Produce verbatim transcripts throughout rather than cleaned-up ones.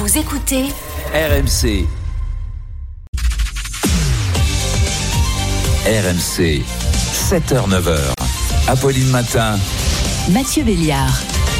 Vous écoutez R M C. R M C, sept heures neuf heures. Apolline Matin. Mathieu Béliard.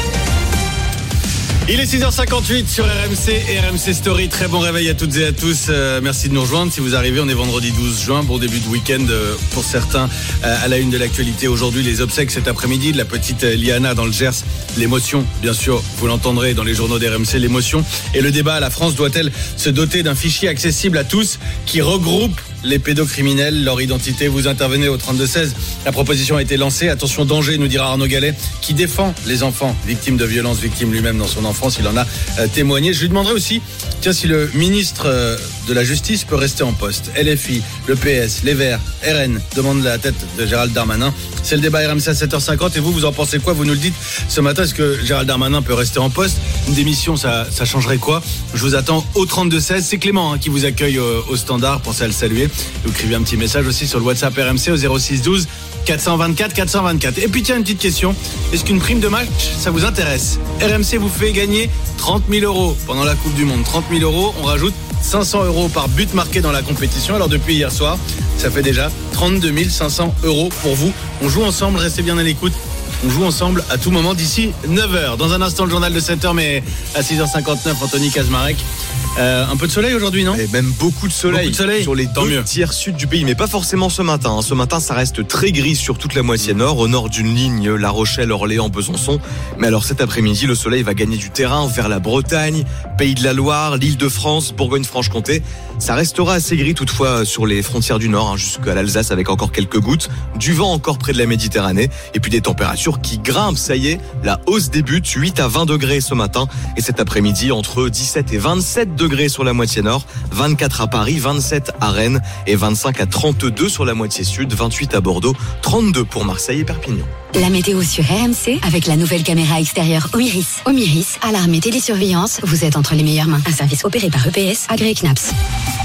Il est six heures cinquante-huit sur R M C et R M C Story. Très bon réveil à toutes et à tous. Euh, merci de nous rejoindre. Si vous arrivez, on est vendredi douze juin. Bon début de week-end euh, pour certains. Euh, à la une de l'actualité aujourd'hui, les obsèques cet après-midi de la petite euh, Liana dans le Gers. L'émotion, bien sûr, vous l'entendrez dans les journaux d'R M C, l'émotion. Et le débat, la France doit-elle se doter d'un fichier accessible à tous qui regroupe les pédocriminels, leur identité? Vous intervenez au trente-deux seize. La proposition a été lancée. Attention, danger, nous dira Arnaud Gallet, qui défend les enfants victimes de violences, victimes lui-même dans son enfance. Il en a euh, témoigné. Je lui demanderai aussi, tiens, si le ministre euh, de la Justice peut rester en poste. L F I, le P S, les Verts, R N demandent la tête de Gérald Darmanin. C'est le débat R M C à sept heures cinquante. Et vous, vous en pensez quoi? Vous nous le dites ce matin. Est-ce que Gérald Darmanin peut rester en poste? Une démission, ça, ça changerait quoi? Je vous attends au trente-deux seize. C'est Clément hein, qui vous accueille au, au standard. Pensez à le saluer. Vous écrivez un petit message aussi sur le WhatsApp R M C au zéro six douze quatre cent vingt-quatre quatre cent vingt-quatre. Et puis tiens, une petite question. Est-ce qu'une prime de match, ça vous intéresse? R M C vous fait gagner trente mille euros pendant la Coupe du Monde. trente mille euros, on rajoute cinq cents euros par but marqué dans la compétition. Alors depuis hier soir, ça fait déjà trente-deux mille cinq cents euros pour vous. On joue ensemble, restez bien à l'écoute. On joue ensemble à tout moment d'ici neuf heures. Dans un instant, le journal de sept heures, mais à six heures cinquante-neuf, Anthony Kazmarek. Euh, un peu de soleil aujourd'hui, non? Et même beaucoup de soleil, beaucoup de soleil sur les Tant deux mieux. tiers sud du pays, mais pas forcément ce matin. Ce matin, ça reste très gris sur toute la moitié nord, au nord d'une ligne La Rochelle, Orléans, Besançon. Mais alors cet après-midi, le soleil va gagner du terrain vers la Bretagne, Pays de la Loire, l'Île-de-France, Bourgogne-Franche-Comté. Ça restera assez gris toutefois sur les frontières du nord, hein, jusqu'à l'Alsace avec encore quelques gouttes, du vent encore près de la Méditerranée, et puis des températures qui grimpent. Ça y est, la hausse débute, huit à vingt degrés ce matin, et cet après-midi entre dix-sept et vingt-sept degrés sur la moitié nord, vingt-quatre à Paris, vingt-sept à Rennes et vingt-cinq à trente-deux sur la moitié sud, vingt-huit à Bordeaux, trente-deux pour Marseille et Perpignan. La météo sur R M C avec la nouvelle caméra extérieure Omiris. Omiris, alarme et télésurveillance, vous êtes entre les meilleures mains. Un service opéré par E P S, agréé C N A P S.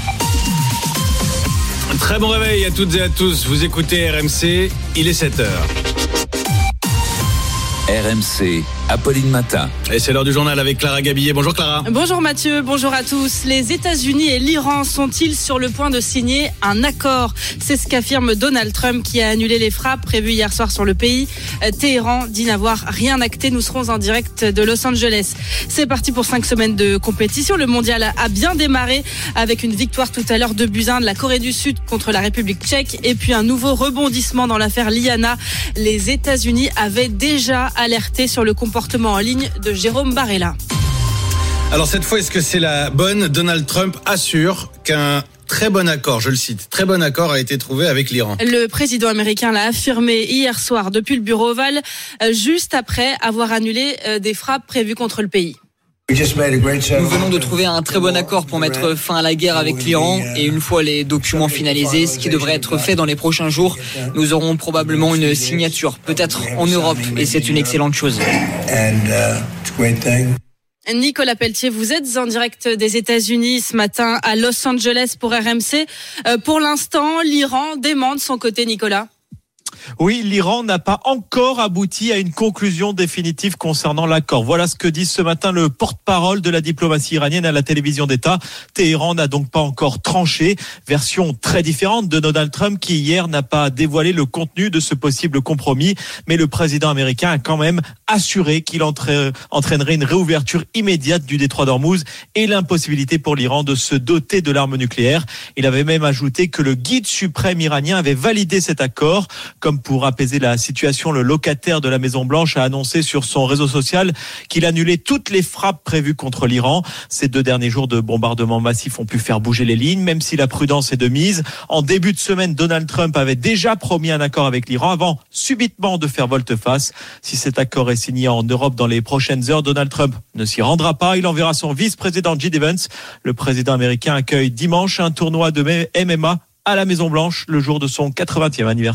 Très bon réveil à toutes et à tous. Vous écoutez R M C, il est sept heures. R M C, Apolline Matin. Et c'est l'heure du journal avec Clara Gabillet. Bonjour Clara. Bonjour Mathieu, bonjour à tous. Les États-Unis et l'Iran sont-ils sur le point de signer un accord? C'est ce qu'affirme Donald Trump qui a annulé les frappes prévues hier soir sur le pays. Téhéran dit n'avoir rien acté. Nous serons en direct de Los Angeles. C'est parti pour cinq semaines de compétition. Le mondial a bien démarré avec une victoire tout à l'heure de buts un de la Corée du Sud contre la République tchèque et puis un nouveau rebondissement dans l'affaire Liana. Les États-Unis avaient déjà alerté sur le comportement en ligne de Jérôme Barella. Alors cette fois, est-ce que c'est la bonne? Donald Trump assure qu'un très bon accord, je le cite, très bon accord a été trouvé avec l'Iran. Le président américain l'a affirmé hier soir depuis le bureau ovale, juste après avoir annulé des frappes prévues contre le pays. Nous venons de trouver un très bon accord pour mettre fin à la guerre avec l'Iran et une fois les documents finalisés, ce qui devrait être fait dans les prochains jours, nous aurons probablement une signature, peut-être en Europe, et c'est une excellente chose. Nicolas Pelletier, vous êtes en direct des États-Unis ce matin à Los Angeles pour R M C. Euh, pour l'instant, l'Iran dément de son côté, Nicolas. Oui, l'Iran n'a pas encore abouti à une conclusion définitive concernant l'accord. Voilà ce que dit ce matin le porte-parole de la diplomatie iranienne à la télévision d'État. Téhéran n'a donc pas encore tranché. Version très différente de Donald Trump qui hier n'a pas dévoilé le contenu de ce possible compromis. Mais le président américain a quand même assuré qu'il entra- entraînerait une réouverture immédiate du détroit d'Ormuz et l'impossibilité pour l'Iran de se doter de l'arme nucléaire. Il avait même ajouté que le guide suprême iranien avait validé cet accord. Comme pour apaiser la situation, le locataire de la Maison-Blanche a annoncé sur son réseau social qu'il annulait toutes les frappes prévues contre l'Iran. Ces deux derniers jours de bombardements massifs ont pu faire bouger les lignes, même si la prudence est de mise. En début de semaine, Donald Trump avait déjà promis un accord avec l'Iran avant subitement de faire volte-face. Si cet accord est signé en Europe dans les prochaines heures, Donald Trump ne s'y rendra pas. Il enverra son vice-président J D Vance. Le président américain accueille dimanche un tournoi de M M A à la Maison-Blanche le jour de son quatre-vingtième anniversaire.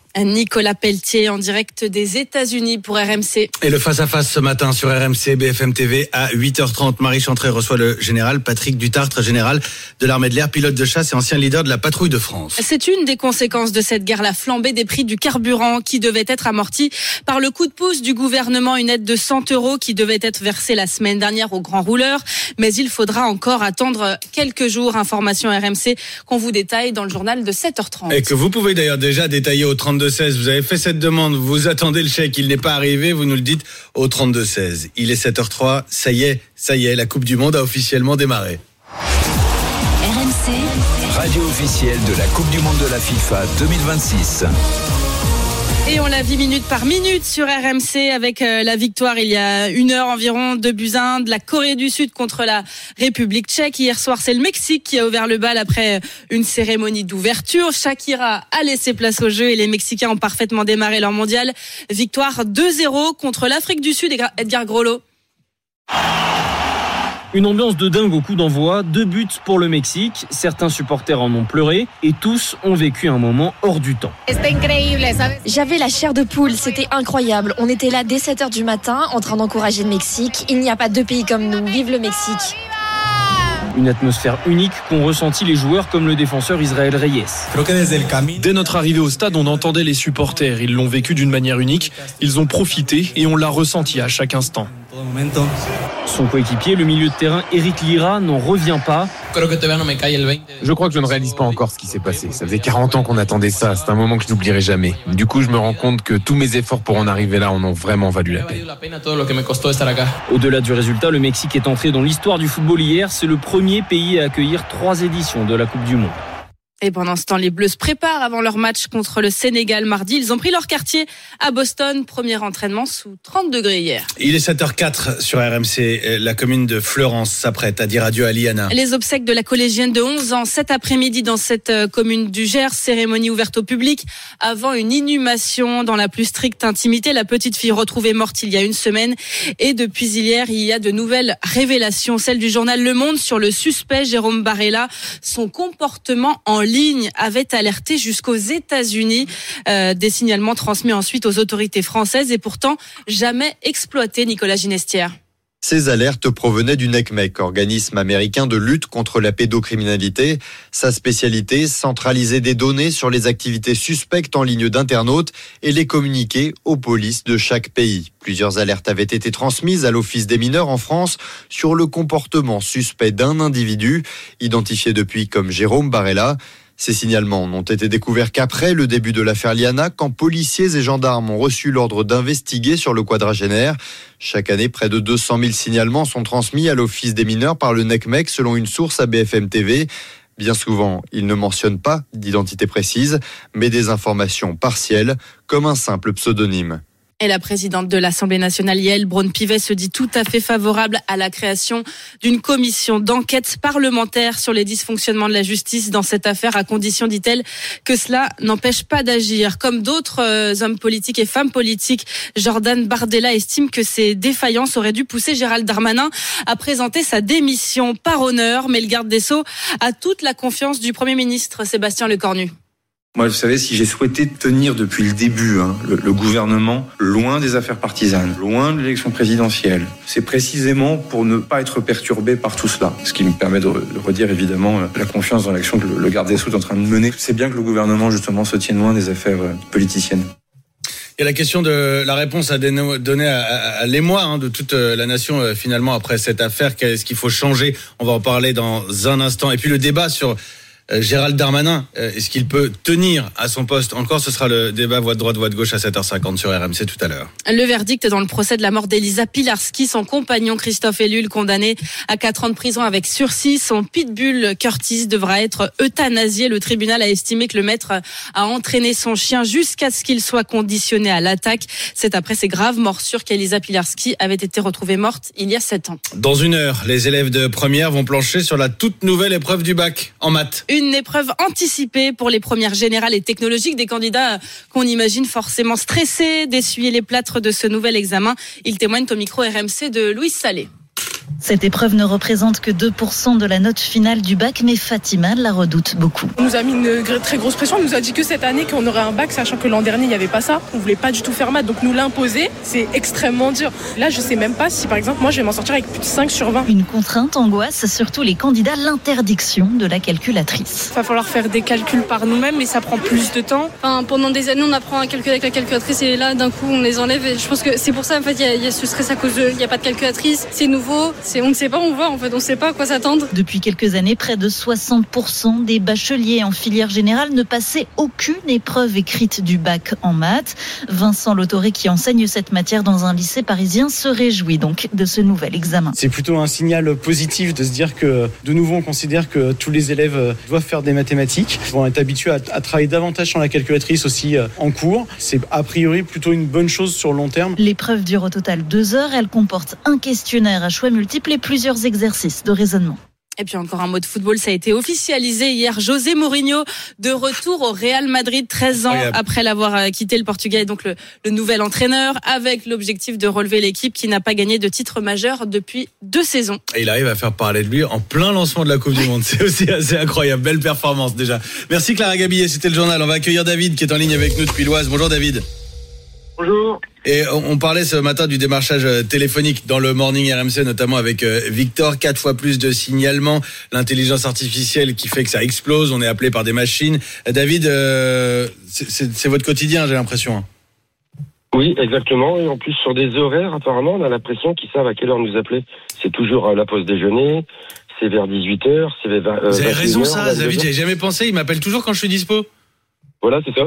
Nicolas Pelletier en direct des États-Unis pour R M C. Et le face-à-face ce matin sur R M C B F M T V à huit heures trente. Marie Chantrey reçoit le général Patrick Dutartre, général de l'armée de l'air, pilote de chasse et ancien leader de la patrouille de France. C'est une des conséquences de cette guerre, la flambée des prix du carburant qui devait être amortie par le coup de pouce du gouvernement, une aide de cent euros qui devait être versée la semaine dernière aux grands rouleurs. Mais il faudra encore attendre quelques jours. Information R M C qu'on vous détaille dans le journal de sept heures trente. Et que vous pouvez d'ailleurs déjà détailler au trente-deux seize. Vous avez fait cette demande, vous attendez le chèque, il n'est pas arrivé, vous nous le dites au trente-deux seize. Il est sept heures trois, ça y est, ça y est, la Coupe du Monde a officiellement démarré. R M C, radio officielle de la Coupe du Monde de la FIFA deux mille vingt-six. Et on la vit minute par minute sur R M C avec la victoire il y a une heure environ de buts à un de la Corée du Sud contre la République tchèque. Hier soir, c'est le Mexique qui a ouvert le bal après une cérémonie d'ouverture. Shakira a laissé place au jeu et les Mexicains ont parfaitement démarré leur mondial. Victoire deux zéro contre l'Afrique du Sud. Edgar Groslo. Une ambiance de dingue au coup d'envoi, deux buts pour le Mexique, certains supporters en ont pleuré et tous ont vécu un moment hors du temps. J'avais la chair de poule, c'était incroyable. On était là dès sept heures du matin en train d'encourager le Mexique. Il n'y a pas deux pays comme nous, vive le Mexique. Une atmosphère unique qu'ont ressenti les joueurs comme le défenseur Israël Reyes. Dès notre arrivée au stade, on entendait les supporters. Ils l'ont vécu d'une manière unique. Ils ont profité et on l'a ressenti à chaque instant. Son coéquipier, le milieu de terrain Eric Lira, n'en revient pas. Je crois que je ne réalise pas encore ce qui s'est passé. Ça faisait quarante ans qu'on attendait ça. C'est un moment que je n'oublierai jamais. Du coup, je me rends compte que tous mes efforts pour en arriver là en ont vraiment valu la peine. Au-delà du résultat, le Mexique est entré dans l'histoire du football hier. C'est le premier pays à accueillir trois éditions de la Coupe du Monde. Et pendant ce temps, les Bleus se préparent avant leur match contre le Sénégal mardi. Ils ont pris leur quartier à Boston. Premier entraînement sous trente degrés hier. Il est sept heures quatre sur R M C. La commune de Fleurance s'apprête à dire adieu à Liana. Les obsèques de la collégienne de onze ans cet après-midi dans cette commune du Gers. Cérémonie ouverte au public avant une inhumation dans la plus stricte intimité. La petite fille retrouvée morte il y a une semaine. Et depuis hier, il y a de nouvelles révélations. Celle du journal Le Monde sur le suspect Jérôme Barella. Son comportement en ligne avait alerté jusqu'aux États-Unis. Euh, des signalements transmis ensuite aux autorités françaises et pourtant jamais exploités, Nicolas Ginestière. Ces alertes provenaient du NECMEC, organisme américain de lutte contre la pédocriminalité. Sa spécialité, centraliser des données sur les activités suspectes en ligne d'internautes et les communiquer aux polices de chaque pays. Plusieurs alertes avaient été transmises à l'Office des mineurs en France sur le comportement suspect d'un individu, identifié depuis comme Jérôme Barella. Ces signalements n'ont été découverts qu'après le début de l'affaire Liana, quand policiers et gendarmes ont reçu l'ordre d'investiguer sur le quadragénaire. Chaque année, près de deux cent mille signalements sont transmis à l'Office des mineurs par le NECMEC, selon une source à B F M T V. Bien souvent, il ne mentionne pas d'identité précise, mais des informations partielles, comme un simple pseudonyme. Et la présidente de l'Assemblée nationale, Yaël Braun-Pivet, se dit tout à fait favorable à la création d'une commission d'enquête parlementaire sur les dysfonctionnements de la justice dans cette affaire, à condition, dit-elle, que cela n'empêche pas d'agir. Comme d'autres euh, hommes politiques et femmes politiques, Jordan Bardella estime que ces défaillances auraient dû pousser Gérald Darmanin à présenter sa démission par honneur. Mais le garde des Sceaux a toute la confiance du Premier ministre, Sébastien Lecornu. Moi, vous savez, si j'ai souhaité tenir depuis le début hein, le, le gouvernement loin des affaires partisanes, loin de l'élection présidentielle, c'est précisément pour ne pas être perturbé par tout cela. Ce qui me permet de, de redire évidemment la confiance dans l'action que le, le garde des Sceaux est en train de mener. C'est bien que le gouvernement justement se tienne loin des affaires euh, politiciennes. Il y a la question de la réponse à donner à, à, à l'émoi hein, de toute la nation euh, finalement après cette affaire. Qu'est-ce qu'il faut changer ? On va en parler dans un instant. Et puis le débat sur Gérald Darmanin, est-ce qu'il peut tenir à son poste encore? Ce sera le débat voix de droite, voix de gauche à sept heures cinquante sur R M C tout à l'heure. Le verdict dans le procès de la mort d'Elisa Pilarski, son compagnon Christophe Ellul, condamné à quatre ans de prison avec sursis. Son pitbull Curtis devra être euthanasié. Le tribunal a estimé que le maître a entraîné son chien jusqu'à ce qu'il soit conditionné à l'attaque. C'est après ces graves morsures qu'Elisa Pilarski avait été retrouvée morte il y a sept ans. Dans une heure, les élèves de première vont plancher sur la toute nouvelle épreuve du bac en maths. Une épreuve anticipée pour les premières générales et technologiques, des candidats qu'on imagine forcément stressés d'essuyer les plâtres de ce nouvel examen. Ils témoignent au micro R M C de Louis Salé. Cette épreuve ne représente que deux pour cent de la note finale du bac, mais Fatima la redoute beaucoup. On nous a mis une très grosse pression, on nous a dit que cette année qu'on aurait un bac, sachant que l'an dernier il n'y avait pas ça. On voulait pas du tout faire maths, donc nous l'imposer, c'est extrêmement dur. Là je sais même pas si par exemple moi je vais m'en sortir avec plus de cinq sur vingt. Une contrainte angoisse surtout les candidats, l'interdiction de la calculatrice. Il va falloir faire des calculs par nous-mêmes, mais ça prend plus de temps. Enfin, pendant des années on apprend à calculer avec la calculatrice et là d'un coup on les enlève et je pense que c'est pour ça en fait il y, y a ce stress à cause de, il n'y a pas de calculatrice, c'est nouveau, c'est, on ne sait pas, on voit en fait, on ne sait pas à quoi s'attendre. Depuis quelques années, près de soixante pour cent des bacheliers en filière générale ne passaient aucune épreuve écrite du bac en maths. Vincent Lautoré, qui enseigne cette matière dans un lycée parisien, se réjouit donc de ce nouvel examen. C'est plutôt un signal positif de se dire que de nouveau on considère que tous les élèves doivent faire des mathématiques. Ils vont être habitués à, à travailler davantage sur la calculatrice aussi en cours. C'est a priori plutôt une bonne chose sur le long terme. L'épreuve dure au total deux heures. Elle comporte un questionnaire à choix multiples et plusieurs exercices de raisonnement. Et puis encore un mot de football, ça a été officialisé hier. José Mourinho de retour au Real Madrid, treize ans Incroyable. Après l'avoir quitté. Le Portugais est donc le, le nouvel entraîneur, avec l'objectif de relever l'équipe qui n'a pas gagné de titre majeur depuis deux saisons. Et il arrive à faire parler de lui en plein lancement de la Coupe du Monde. C'est aussi assez incroyable. Belle performance déjà. Merci Clara Gabillet, c'était le journal. On va accueillir David qui est en ligne avec nous depuis l'Oise. Bonjour David. Bonjour. Et on parlait ce matin du démarchage téléphonique dans le Morning R M C, notamment avec Victor. Quatre fois plus de signalements, l'intelligence artificielle qui fait que ça explose. On est appelé par des machines. David, euh, c'est, c'est, c'est votre quotidien, j'ai l'impression. Oui, exactement. Et en plus, sur des horaires, apparemment, on a l'impression qu'ils savent à quelle heure nous appeler. C'est toujours à la pause déjeuner. C'est vers dix-huit heures. C'est vers, euh, Vous avez raison, ça, David. J'avais jamais pensé. Il m'appelle toujours quand je suis dispo. Voilà, c'est ça.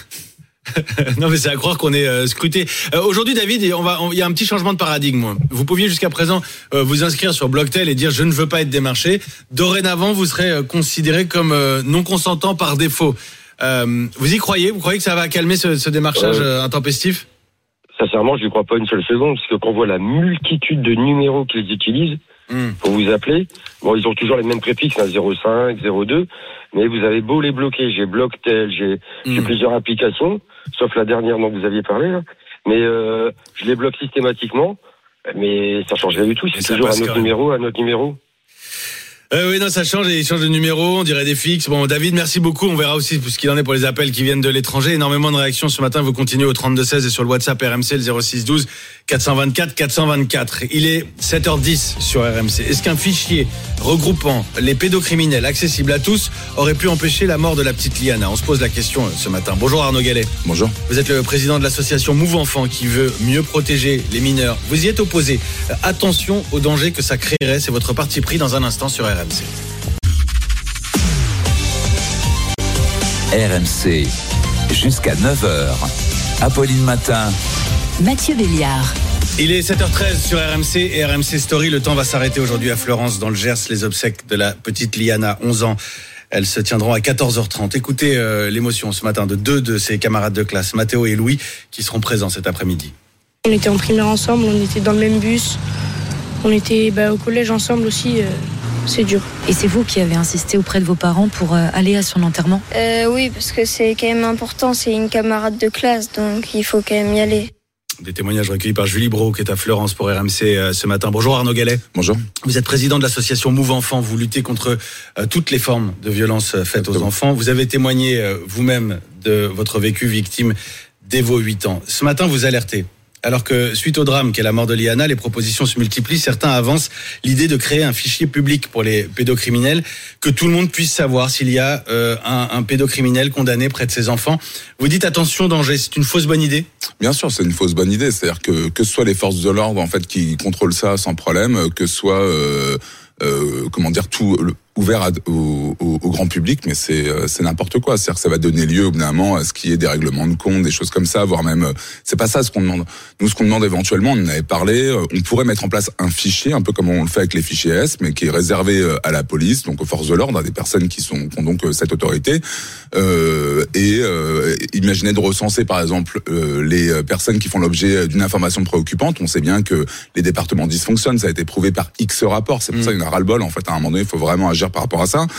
Non mais c'est à croire qu'on est euh, scruté. Euh, aujourd'hui David, on va, il y a un petit changement de paradigme. Vous pouviez jusqu'à présent euh, vous inscrire sur Blocktel et dire je ne veux pas être démarché. Dorénavant vous serez euh, considéré comme euh, non consentant par défaut. Euh, vous y croyez? Vous croyez que ça va calmer ce, ce démarchage euh, intempestif? Sincèrement, je n'y crois pas une seule seconde, parce que quand on voit la multitude de numéros qu'ils utilisent mmh. pour vous appeler, bon ils ont toujours les mêmes préfixes, hein, zéro cinq, zéro deux, mais vous avez beau les bloquer, j'ai Blocktel, j'ai, mmh. j'ai plusieurs applications, sauf la dernière dont vous aviez parlé, là. Mais euh, je les bloque systématiquement, mais ça change rien du tout, c'est toujours un autre numéro, un autre numéro. Euh, oui, non, ça change, et ils changent de numéro, on dirait des fixes. Bon, David, merci beaucoup. On verra aussi ce qu'il en est pour les appels qui viennent de l'étranger. Énormément de réactions ce matin. Vous continuez au trente-deux seize et sur le WhatsApp R M C, le zéro six douze quatre cent vingt-quatre quatre cent vingt-quatre. Il est sept heures dix sur R M C. Est-ce qu'un fichier regroupant les pédocriminels accessible à tous aurait pu empêcher la mort de la petite Liana? On se pose la question ce matin. Bonjour Arnaud Gallet. Bonjour. Vous êtes le président de l'association Move Enfants qui veut mieux protéger les mineurs. Vous y êtes opposé. Attention au danger que ça créerait. C'est votre parti pris dans un instant sur R M C. R M C, jusqu'à neuf heures. Apolline Matin. Mathieu Béliard. Il est sept heures treize sur R M C et R M C Story. Le temps va s'arrêter aujourd'hui à Fleurance, dans le Gers, les obsèques de la petite Liana, onze ans. Elles se tiendront à quatorze heures trente. Écoutez euh, l'émotion ce matin de deux de ses camarades de classe, Mathéo et Louis, qui seront présents cet après-midi. On était en primaire ensemble, on était dans le même bus. On était bah, au collège ensemble aussi. Euh... C'est dur. Et c'est vous qui avez insisté auprès de vos parents pour euh, aller à son enterrement? euh, Oui, parce que c'est quand même important, c'est une camarade de classe, donc il faut quand même y aller. Des témoignages recueillis par Julie Brault, qui est à Fleurance pour R M C euh, ce matin. Bonjour Arnaud Gallet. Bonjour. Vous êtes président de l'association Move Enfants, vous luttez contre euh, toutes les formes de violences faites Exactement. aux enfants. Vous avez témoigné euh, vous-même de votre vécu victime dès vos huit ans. Ce matin, vous alertez. Alors que suite au drame qu'est la mort de Liana, les propositions se multiplient. Certains avancent l'idée de créer un fichier public pour les pédocriminels, que tout le monde puisse savoir s'il y a euh, un, un pédocriminel condamné près de ses enfants. Vous dites attention, danger, c'est une fausse bonne idée? Bien sûr, c'est une fausse bonne idée. C'est-à-dire que que ce soit les forces de l'ordre en fait qui contrôlent ça sans problème, que ce soit euh, euh, comment dire tout le, ouvert à, au, au, au grand public, mais c'est c'est n'importe quoi. C'est-à-dire que ça va donner lieu au bout d'un moment à ce qui est des règlements de compte, des choses comme ça, voire même c'est pas ça ce qu'on demande. Nous, ce qu'on demande éventuellement, on en avait parlé, on pourrait mettre en place un fichier, un peu comme on le fait avec les fichiers S, mais qui est réservé à la police, donc aux forces de l'ordre, à des personnes qui sont qui ont donc cette autorité. Euh, et euh, imaginez de recenser par exemple euh, les personnes qui font l'objet d'une information préoccupante. On sait bien que les départements dysfonctionnent, ça a été prouvé par X rapports. C'est pour mmh. ça qu'il y en a ras-le-bol. En fait, à un moment donné, il faut vraiment agir par rapport à ça.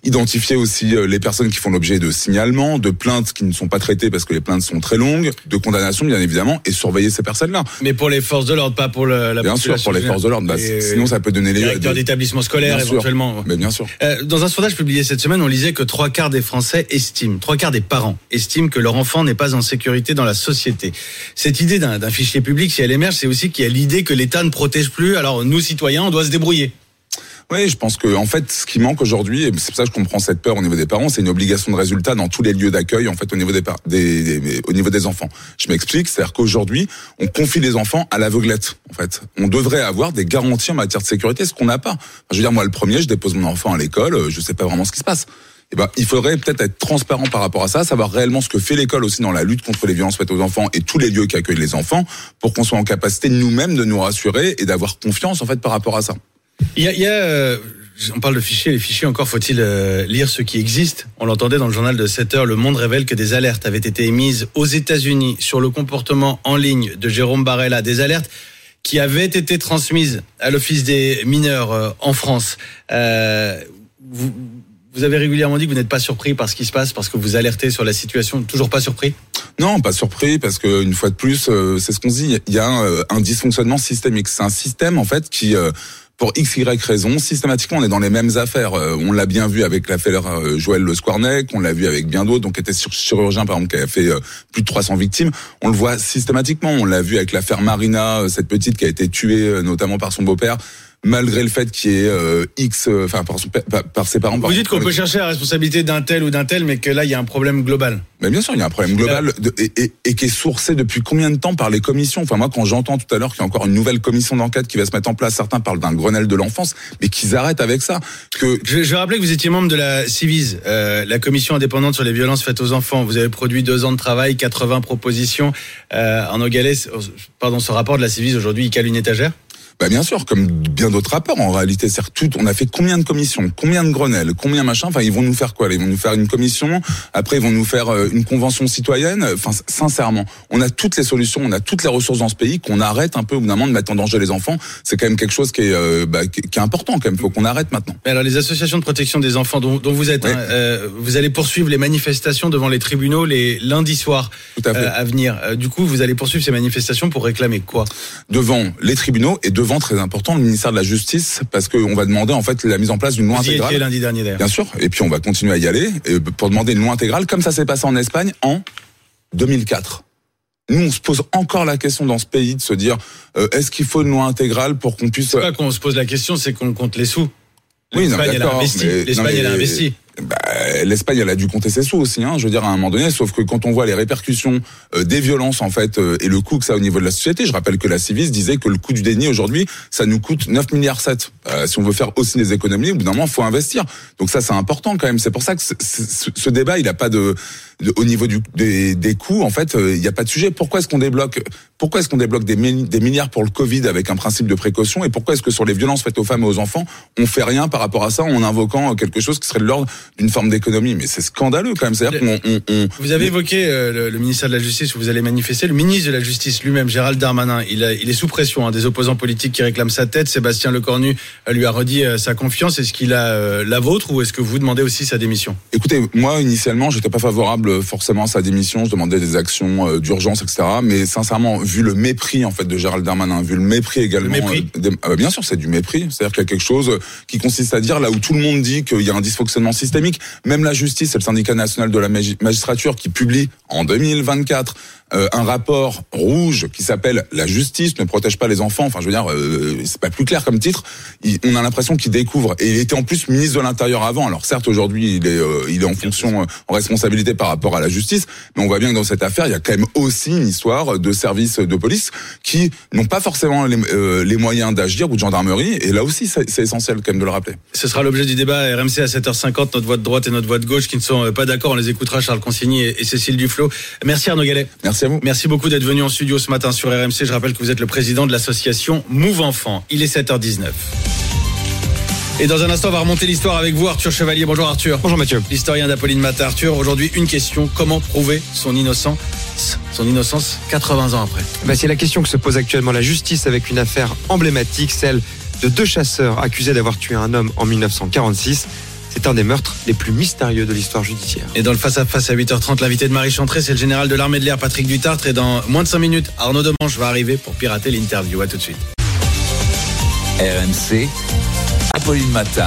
identifier aussi les personnes qui font l'objet de signalements, de plaintes qui ne sont pas traitées parce que les plaintes sont très longues, de condamnations bien évidemment, et surveiller ces personnes-là. Mais pour les forces de l'ordre, pas pour le, la bien sûr, pour les forces de l'ordre. Bah, sinon, ça peut donner les directeurs d'établissements scolaires bien éventuellement. Sûr. Mais bien sûr. Euh, dans un sondage publié cette semaine, on lisait que trois quarts des Français estiment, trois quarts des parents estiment que leur enfant n'est pas en sécurité dans la société. Cette idée d'un, d'un fichier public, si elle émerge, c'est aussi qu'il y a l'idée que l'État ne protège plus. Alors nous, citoyens, on doit se débrouiller. Oui, je pense que en fait, ce qui manque aujourd'hui, et c'est pour ça que je comprends cette peur au niveau des parents, c'est une obligation de résultat dans tous les lieux d'accueil, en fait, au niveau des, par- des, des, des au niveau des enfants. Je m'explique, c'est-à-dire qu'aujourd'hui, on confie les enfants à l'aveuglette. En fait, on devrait avoir des garanties en matière de sécurité, ce qu'on n'a pas. Enfin, je veux dire, moi, le premier, je dépose mon enfant à l'école, je sais pas vraiment ce qui se passe. Eh ben, il faudrait peut-être être transparent par rapport à ça, savoir réellement ce que fait l'école aussi dans la lutte contre les violences faites aux enfants et tous les lieux qui accueillent les enfants, pour qu'on soit en capacité nous-mêmes de nous rassurer et d'avoir confiance en fait par rapport à ça. Il y a, il y a euh, on parle de fichiers, les fichiers, encore faut-il euh, lire ceux qui existent. On l'entendait dans le journal de sept heures, Le Monde révèle que des alertes avaient été émises aux États-Unis sur le comportement en ligne de Jérôme Barella, des alertes qui avaient été transmises à l'Office des mineurs euh, en France. Euh, vous, vous avez régulièrement dit que vous n'êtes pas surpris par ce qui se passe, parce que vous alertez sur la situation. Toujours pas surpris ? Non, pas surpris, parce que une fois de plus, euh, c'est ce qu'on se dit. Il y a un, un dysfonctionnement systémique. C'est un système en fait qui euh, pour X, Y raison, systématiquement, on est dans les mêmes affaires. Euh, on l'a bien vu avec l'affaire euh, Joël Le Squarnec, on l'a vu avec bien d'autres, donc qui était chirurgien, par exemple, qui a fait euh, plus de trois cents victimes. On le voit systématiquement. On l'a vu avec l'affaire Marina, euh, cette petite qui a été tuée, euh, notamment par son beau-père, malgré le fait qu'il y ait euh, X, enfin euh, par, par, par ses parents. Vous par dites qu'on peut chercher la responsabilité d'un tel ou d'un tel, mais que là, il y a un problème global. Mais bien sûr, il y a un problème global de, et, et, et qui est sourcé depuis combien de temps par les commissions. Enfin, moi, quand j'entends tout à l'heure qu'il y a encore une nouvelle commission d'enquête qui va se mettre en place, certains parlent d'un Grenelle de l'enfance, mais qu'ils arrêtent avec ça. Que je, je rappelais que vous étiez membre de la Civis, euh, la commission indépendante sur les violences faites aux enfants. Vous avez produit deux ans de travail, quatre-vingts propositions. Euh, en Nogales, pardon, ce rapport de la Civis aujourd'hui, il cale une étagère. Bah bien sûr, comme bien d'autres rapports, en réalité, c'est tout. On a fait combien de commissions, combien de Grenelles, combien machin. Enfin, ils vont nous faire quoi là ? Ils vont nous faire une commission. Après, ils vont nous faire une convention citoyenne. Enfin, sincèrement, on a toutes les solutions, on a toutes les ressources dans ce pays. Qu'on arrête un peu au bout d'un moment de mettre en danger les enfants. C'est quand même quelque chose qui est, euh, bah, qui est important quand même. Faut qu'on arrête maintenant. Mais alors, les associations de protection des enfants dont, dont vous êtes, ouais. hein, euh, vous allez poursuivre les manifestations devant les tribunaux les lundis soirs à, euh, à venir. Euh, du coup, vous allez poursuivre ces manifestations pour réclamer quoi ? Devant les tribunaux et devant, très important, le ministère de la Justice, parce qu'on va demander en fait la mise en place d'une loi Vous y intégrale. étiez lundi dernier d'ailleurs. Bien sûr, et puis on va continuer à y aller et pour demander une loi intégrale, comme ça s'est passé en Espagne en deux mille quatre. Nous, on se pose encore la question dans ce pays de se dire euh, est-ce qu'il faut une loi intégrale pour qu'on puisse. C'est pas qu'on se pose la question, c'est qu'on compte les sous. Oui, L'Espagne, non, elle a investi. mais, L'Espagne, non, mais, elle a investi. Bah, l'Espagne, elle a dû compter ses sous aussi, hein, je veux dire, à un moment donné, sauf que quand on voit les répercussions euh, des violences, en fait, euh, et le coût que ça a au niveau de la société, je rappelle que la Civis disait que le coût du déni, aujourd'hui, ça nous coûte neuf virgule sept milliards. Euh, si on veut faire aussi des économies, au bout d'un moment, il faut investir. Donc ça, c'est important quand même. C'est pour ça que c'est, c'est, ce débat, il n'a pas de, de... Au niveau du, des, des coûts, en fait, il euh, n'y a pas de sujet. Pourquoi est-ce qu'on débloque, pourquoi est-ce qu'on débloque des, des milliards pour le Covid avec un principe de précaution, et pourquoi est-ce que sur les violences faites aux femmes et aux enfants, on fait rien par rapport à ça en invoquant quelque chose qui serait de l'ordre d'une forme d'économie? Mais c'est scandaleux quand même. C'est-à-dire qu'on, on, on... Vous avez évoqué euh, le, le ministère de la Justice où vous allez manifester. Le ministre de la Justice lui-même, Gérald Darmanin, il, a, il est sous pression hein, des opposants politiques qui réclament sa tête. Sébastien Lecornu euh, lui a redit euh, sa confiance. Est-ce qu'il a euh, la vôtre ou est-ce que vous demandez aussi sa démission? Écoutez, moi initialement, j'étais pas favorable forcément à sa démission. Je demandais des actions euh, d'urgence, et cetera. Mais sincèrement, vu le mépris en fait de Gérald Darmanin, vu le mépris également, le mépris. Euh, des, euh, bien sûr, c'est du mépris. C'est-à-dire qu'il y a quelque chose qui consiste à dire là où tout le monde dit qu'il y a un dysfonctionnement systémique, même la justice, c'est le syndicat national de la magistrature qui publie en deux mille vingt-quatre euh, un rapport rouge qui s'appelle « La justice ne protège pas les enfants ». Enfin, je veux dire, euh, c'est pas plus clair comme titre. Il, on a l'impression qu'il découvre. Et il était en plus ministre de l'Intérieur avant. Alors certes, aujourd'hui, il est, euh, il est en fonction, euh, en responsabilité par rapport à la justice. Mais on voit bien que dans cette affaire, il y a quand même aussi une histoire de services de police qui n'ont pas forcément les, euh, les moyens d'agir ou de gendarmerie. Et là aussi, c'est, c'est essentiel quand même de le rappeler. Ce sera l'objet du débat R M C à sept heures cinquante. Notre voix de droite et notre voix de gauche qui ne sont pas d'accord. On les écoutera, Charles Consigny et, et Cécile Duflot. Merci Arnaud Gallet. Merci à vous. Merci beaucoup d'être venu en studio ce matin sur R M C. Je rappelle que vous êtes le président de l'association Move Enfants. Il est sept heures dix-neuf. Et dans un instant, on va remonter l'histoire avec vous, Arthur Chevalier. Bonjour Arthur. Bonjour Mathieu. L'historien d'Apolline Matin. Arthur, aujourd'hui, une question. Comment prouver son innocence, son innocence quatre-vingts ans après? Bah, c'est la question que se pose actuellement la justice avec une affaire emblématique, celle de deux chasseurs accusés d'avoir tué un homme en mille neuf cent quarante-six. C'est un des meurtres les plus mystérieux de l'histoire judiciaire. Et dans le face-à-face à huit heures trente, l'invité de Marie Chantré, c'est le général de l'armée de l'air, Patrick Dutartre. Et dans moins de cinq minutes, Arnaud Demanche va arriver pour pirater l'interview. À tout de suite. R M C, Apolline Matin.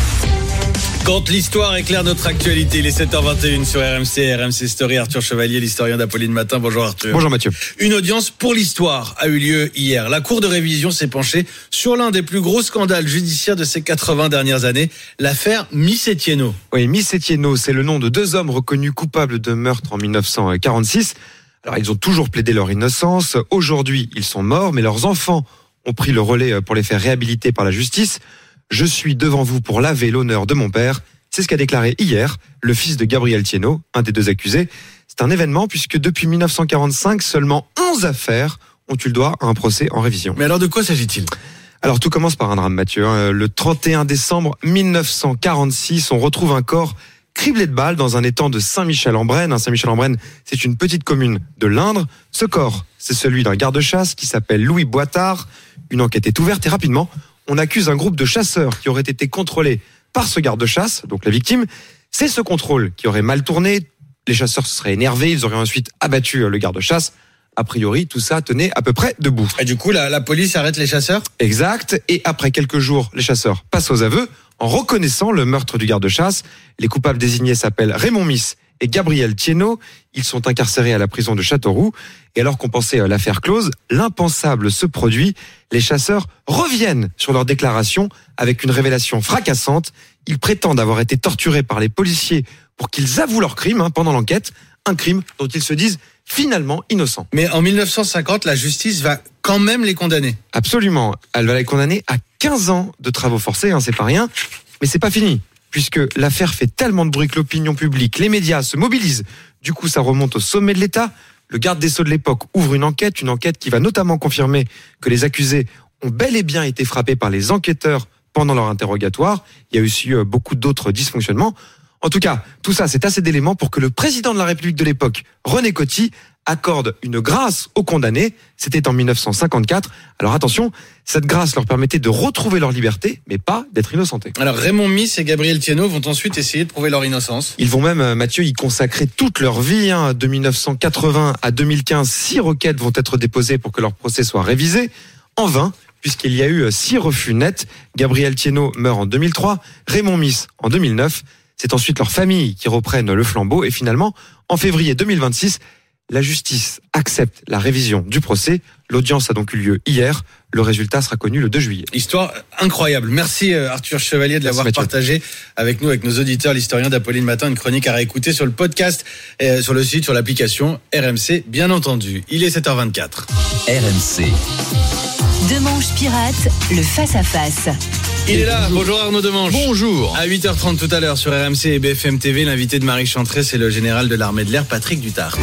Quand l'histoire éclaire notre actualité, il est sept heures vingt et une sur R M C, R M C Story. Arthur Chevalier, l'historien d'Apolline Matin. Bonjour Arthur. Bonjour Mathieu. Une audience pour l'histoire a eu lieu hier. La Cour de révision s'est penchée sur l'un des plus gros scandales judiciaires de ces quatre-vingts dernières années, l'affaire Miss Etienneau. Oui, Miss Etienneau, c'est le nom de deux hommes reconnus coupables de meurtre en dix-neuf cent quarante-six. Alors, ils ont toujours plaidé leur innocence. Aujourd'hui, ils sont morts, mais leurs enfants ont pris le relais pour les faire réhabiliter par la justice. Je suis devant vous pour laver l'honneur de mon père. C'est ce qu'a déclaré hier le fils de Gabriel Thienot, un des deux accusés. C'est un événement puisque depuis dix-neuf cent quarante-cinq, seulement onze affaires ont eu le droit à un procès en révision. Mais alors de quoi s'agit-il ? Alors tout commence par un drame, Mathieu. Le trente et un décembre dix-neuf cent quarante-six, on retrouve un corps criblé de balles dans un étang de Saint-Michel-en-Brenne. Saint-Michel-en-Brenne, c'est une petite commune de l'Indre. Ce corps, c'est celui d'un garde-chasse qui s'appelle Louis Boitard. Une enquête est ouverte et rapidement, on accuse un groupe de chasseurs qui auraient été contrôlés par ce garde-chasse, donc la victime. C'est ce contrôle qui aurait mal tourné. Les chasseurs se seraient énervés, ils auraient ensuite abattu le garde-chasse. A priori, tout ça tenait à peu près debout. Et du coup, la, la police arrête les chasseurs ? Exact. Et après quelques jours, les chasseurs passent aux aveux en reconnaissant le meurtre du garde-chasse. Les coupables désignés s'appellent Raymond Miss et Gabriel Thienot. Ils sont incarcérés à la prison de Châteauroux. Et alors qu'on pensait l'affaire close, l'impensable se produit. Les chasseurs reviennent sur leur déclaration avec une révélation fracassante. Ils prétendent avoir été torturés par les policiers pour qu'ils avouent leur crime hein, pendant l'enquête. Un crime dont ils se disent finalement innocents. Mais en dix-neuf cent cinquante, la justice va quand même les condamner. Absolument. Elle va les condamner à quinze ans de travaux forcés, hein, c'est pas rien. Mais c'est pas fini, puisque l'affaire fait tellement de bruit que l'opinion publique, les médias se mobilisent. Du coup, ça remonte au sommet de l'État. Le garde des Sceaux de l'époque ouvre une enquête, une enquête qui va notamment confirmer que les accusés ont bel et bien été frappés par les enquêteurs pendant leur interrogatoire. Il y a aussi eu beaucoup d'autres dysfonctionnements. En tout cas, tout ça, c'est assez d'éléments pour que le président de la République de l'époque, René Coty, accorde une grâce aux condamnés. C'était en dix-neuf cent cinquante-quatre. Alors attention, cette grâce leur permettait de retrouver leur liberté, mais pas d'être innocentés. Alors Raymond Miss et Gabriel Thienot vont ensuite essayer de prouver leur innocence. Ils vont même, Mathieu, y consacrer toute leur vie. Hein. De dix-neuf cent quatre-vingts à deux mille quinze, six requêtes vont être déposées pour que leur procès soit révisé. En vain, puisqu'il y a eu six refus nets. Gabriel Thienot meurt en deux mille trois, Raymond Miss en deux mille neuf. C'est ensuite leurs familles qui reprennent le flambeau. Et finalement, en février deux mille vingt-six, la justice accepte la révision du procès. L'audience a donc eu lieu hier. Le résultat sera connu le deux juillet. Histoire incroyable. Merci Arthur Chevalier de l'avoir Merci, partagé avec nous, avec nos auditeurs, l'historien d'Apolline Matin. Une chronique à réécouter sur le podcast, euh, sur le site, sur l'application R M C, bien entendu. Il est sept heures vingt-quatre. R M C. Demanche pirate, le face-à-face. Il est là, bonjour Arnaud Demanche. Bonjour. À huit heures trente tout à l'heure sur R M C et B F M T V, l'invité de Marie Chantré, c'est le général de l'armée de l'air, Patrick Dutartre.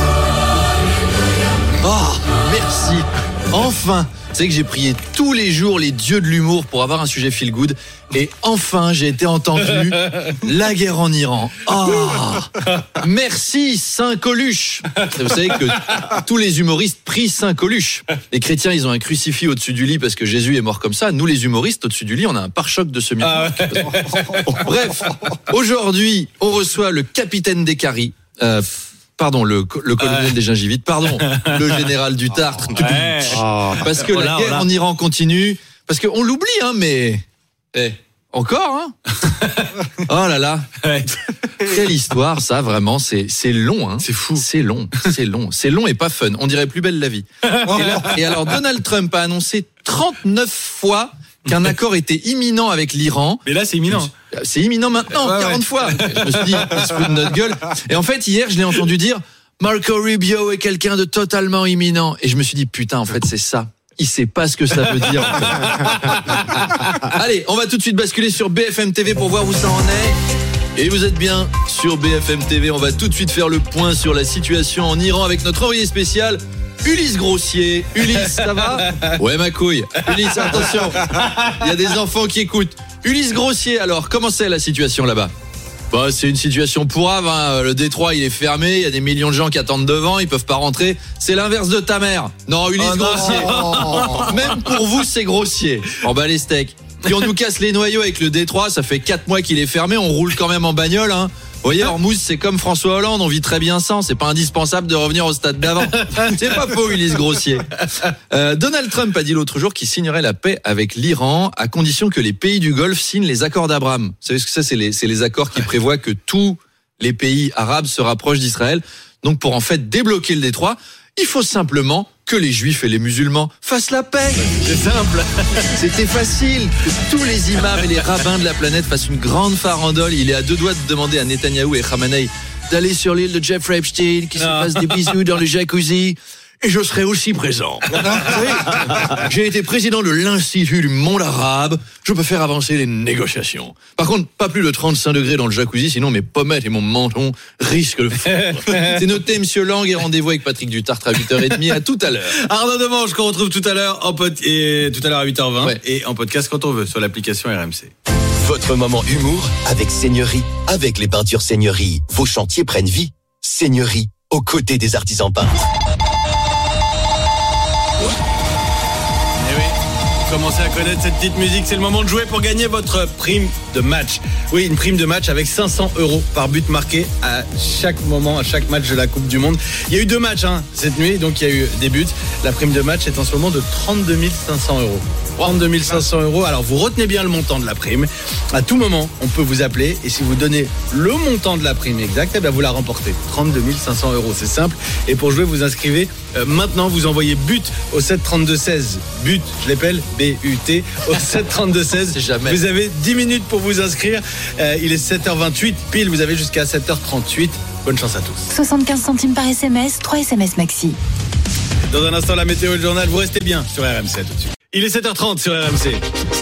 Oh, merci. Enfin. C'est que j'ai prié tous les jours les dieux de l'humour pour avoir un sujet feel good. Et enfin, j'ai été entendu. La guerre en Iran. Oh, merci Saint Coluche. Vous savez que tous les humoristes prient Saint Coluche. Les chrétiens, ils ont un crucifix au-dessus du lit parce que Jésus est mort comme ça. Nous, les humoristes, au-dessus du lit, on a un pare-choc de semi. Ah ouais. Bref, aujourd'hui, on reçoit le capitaine des caries. Euh, Pardon, le, le colonel ouais. des gingivites, pardon, le général du Tartre. Ouais. Parce que oh là, la guerre oh en Iran continue, parce qu'on l'oublie, hein, mais... Eh, encore, hein. Oh là là. Ouais. Quelle histoire, ça, vraiment, c'est, c'est long, hein. C'est fou. C'est long, c'est long. C'est long et pas fun. On dirait plus belle la vie. Et, là, et alors, Donald Trump a annoncé trente-neuf fois qu'un accord était imminent avec l'Iran. Mais là, c'est imminent. C'est imminent maintenant, ouais, quarante ouais. fois. Je me suis dit, il se fout de notre gueule. Et en fait, hier, je l'ai entendu dire, Marco Rubio est quelqu'un de totalement imminent. Et je me suis dit, putain, en fait, c'est ça. Il sait pas ce que ça veut dire. Allez, on va tout de suite basculer sur B F M T V pour voir où ça en est. Et vous êtes bien sur B F M T V. On va tout de suite faire le point sur la situation en Iran avec notre envoyé spécial, Ulysse Grossier. Ulysse, ça va ? Ouais, ma couille. Ulysse, attention. Il y a des enfants qui écoutent. Ulysse Grossier, alors, comment c'est la situation là-bas ? Bah, c'est une situation pourrave, hein. Le détroit, il est fermé, il y a des millions de gens qui attendent devant, ils peuvent pas rentrer. C'est l'inverse de ta mère. Non, Ulysse oh Grossier. Non. Même pour vous, c'est grossier. En bas les steaks. Puis on nous casse les noyaux avec le Détroit, ça fait quatre mois qu'il est fermé, on roule quand même en bagnole, hein. Vous voyez, Hormuz, c'est comme François Hollande, on vit très bien sans, c'est pas indispensable de revenir au stade d'avant. C'est pas faux, Ulysse Grossier. Euh, Donald Trump a dit l'autre jour qu'il signerait la paix avec l'Iran à condition que les pays du Golfe signent les accords d'Abraham. Vous savez ce que c'est? C'est les, c'est les accords qui prévoient que tous les pays arabes se rapprochent d'Israël. Donc pour en fait débloquer le détroit, il faut simplement que les juifs et les musulmans fassent la paix. C'est simple. C'était facile. Que tous les imams et les rabbins de la planète fassent une grande farandole. Il est à deux doigts de demander à Netanyahou et Khamenei d'aller sur l'île de Jeffrey Epstein, qui se fasse des bisous dans le jacuzzi. Et je serai aussi présent. Vous savez, j'ai été président de l'Institut du monde arabe. Je peux faire avancer les négociations. Par contre, pas plus de trente-cinq degrés dans le jacuzzi, sinon mes pommettes et mon menton risquent de fondre. C'est noté, monsieur Lang, et rendez-vous avec Patrick Dutartre à huit heures trente. À tout à l'heure. Arnaud Demange, qu'on retrouve tout à l'heure en pod... et tout à l'heure à huit heures vingt ouais. Et en podcast quand on veut sur l'application R M C. Votre moment humour avec Seigneurie. Avec les peintures Seigneurie, vos chantiers prennent vie. Seigneurie, aux côtés des artisans peintres. Commencez à connaître cette petite musique, c'est le moment de jouer pour gagner votre prime de match. Oui, une prime de match avec cinq cents euros par but marqué à chaque moment, à chaque match de la Coupe du Monde. Il y a eu deux matchs hein, cette nuit, donc il y a eu des buts. La prime de match est en ce moment de trente-deux mille cinq cents euros. trente-deux mille cinq cents euros. Alors vous retenez bien le montant de la prime. À tout moment, on peut vous appeler et si vous donnez le montant de la prime exact, eh bien vous la remportez. trente-deux mille cinq cents euros, c'est simple. Et pour jouer, vous inscrivez euh, maintenant. Vous envoyez but au sept trente-deux seize. But, je l'appelle B U T au sept trente-deux seize. Jamais. Vous avez dix minutes pour vous inscrire. Euh, il est sept heures vingt-huit. Pile, vous avez jusqu'à sept heures trente-huit. Bonne chance à tous. soixante-quinze centimes par S M S, trois S M S maxi. Dans un instant, la météo et le journal. Vous restez bien sur R M C. À tout de suite. Il est sept heures trente sur R M C.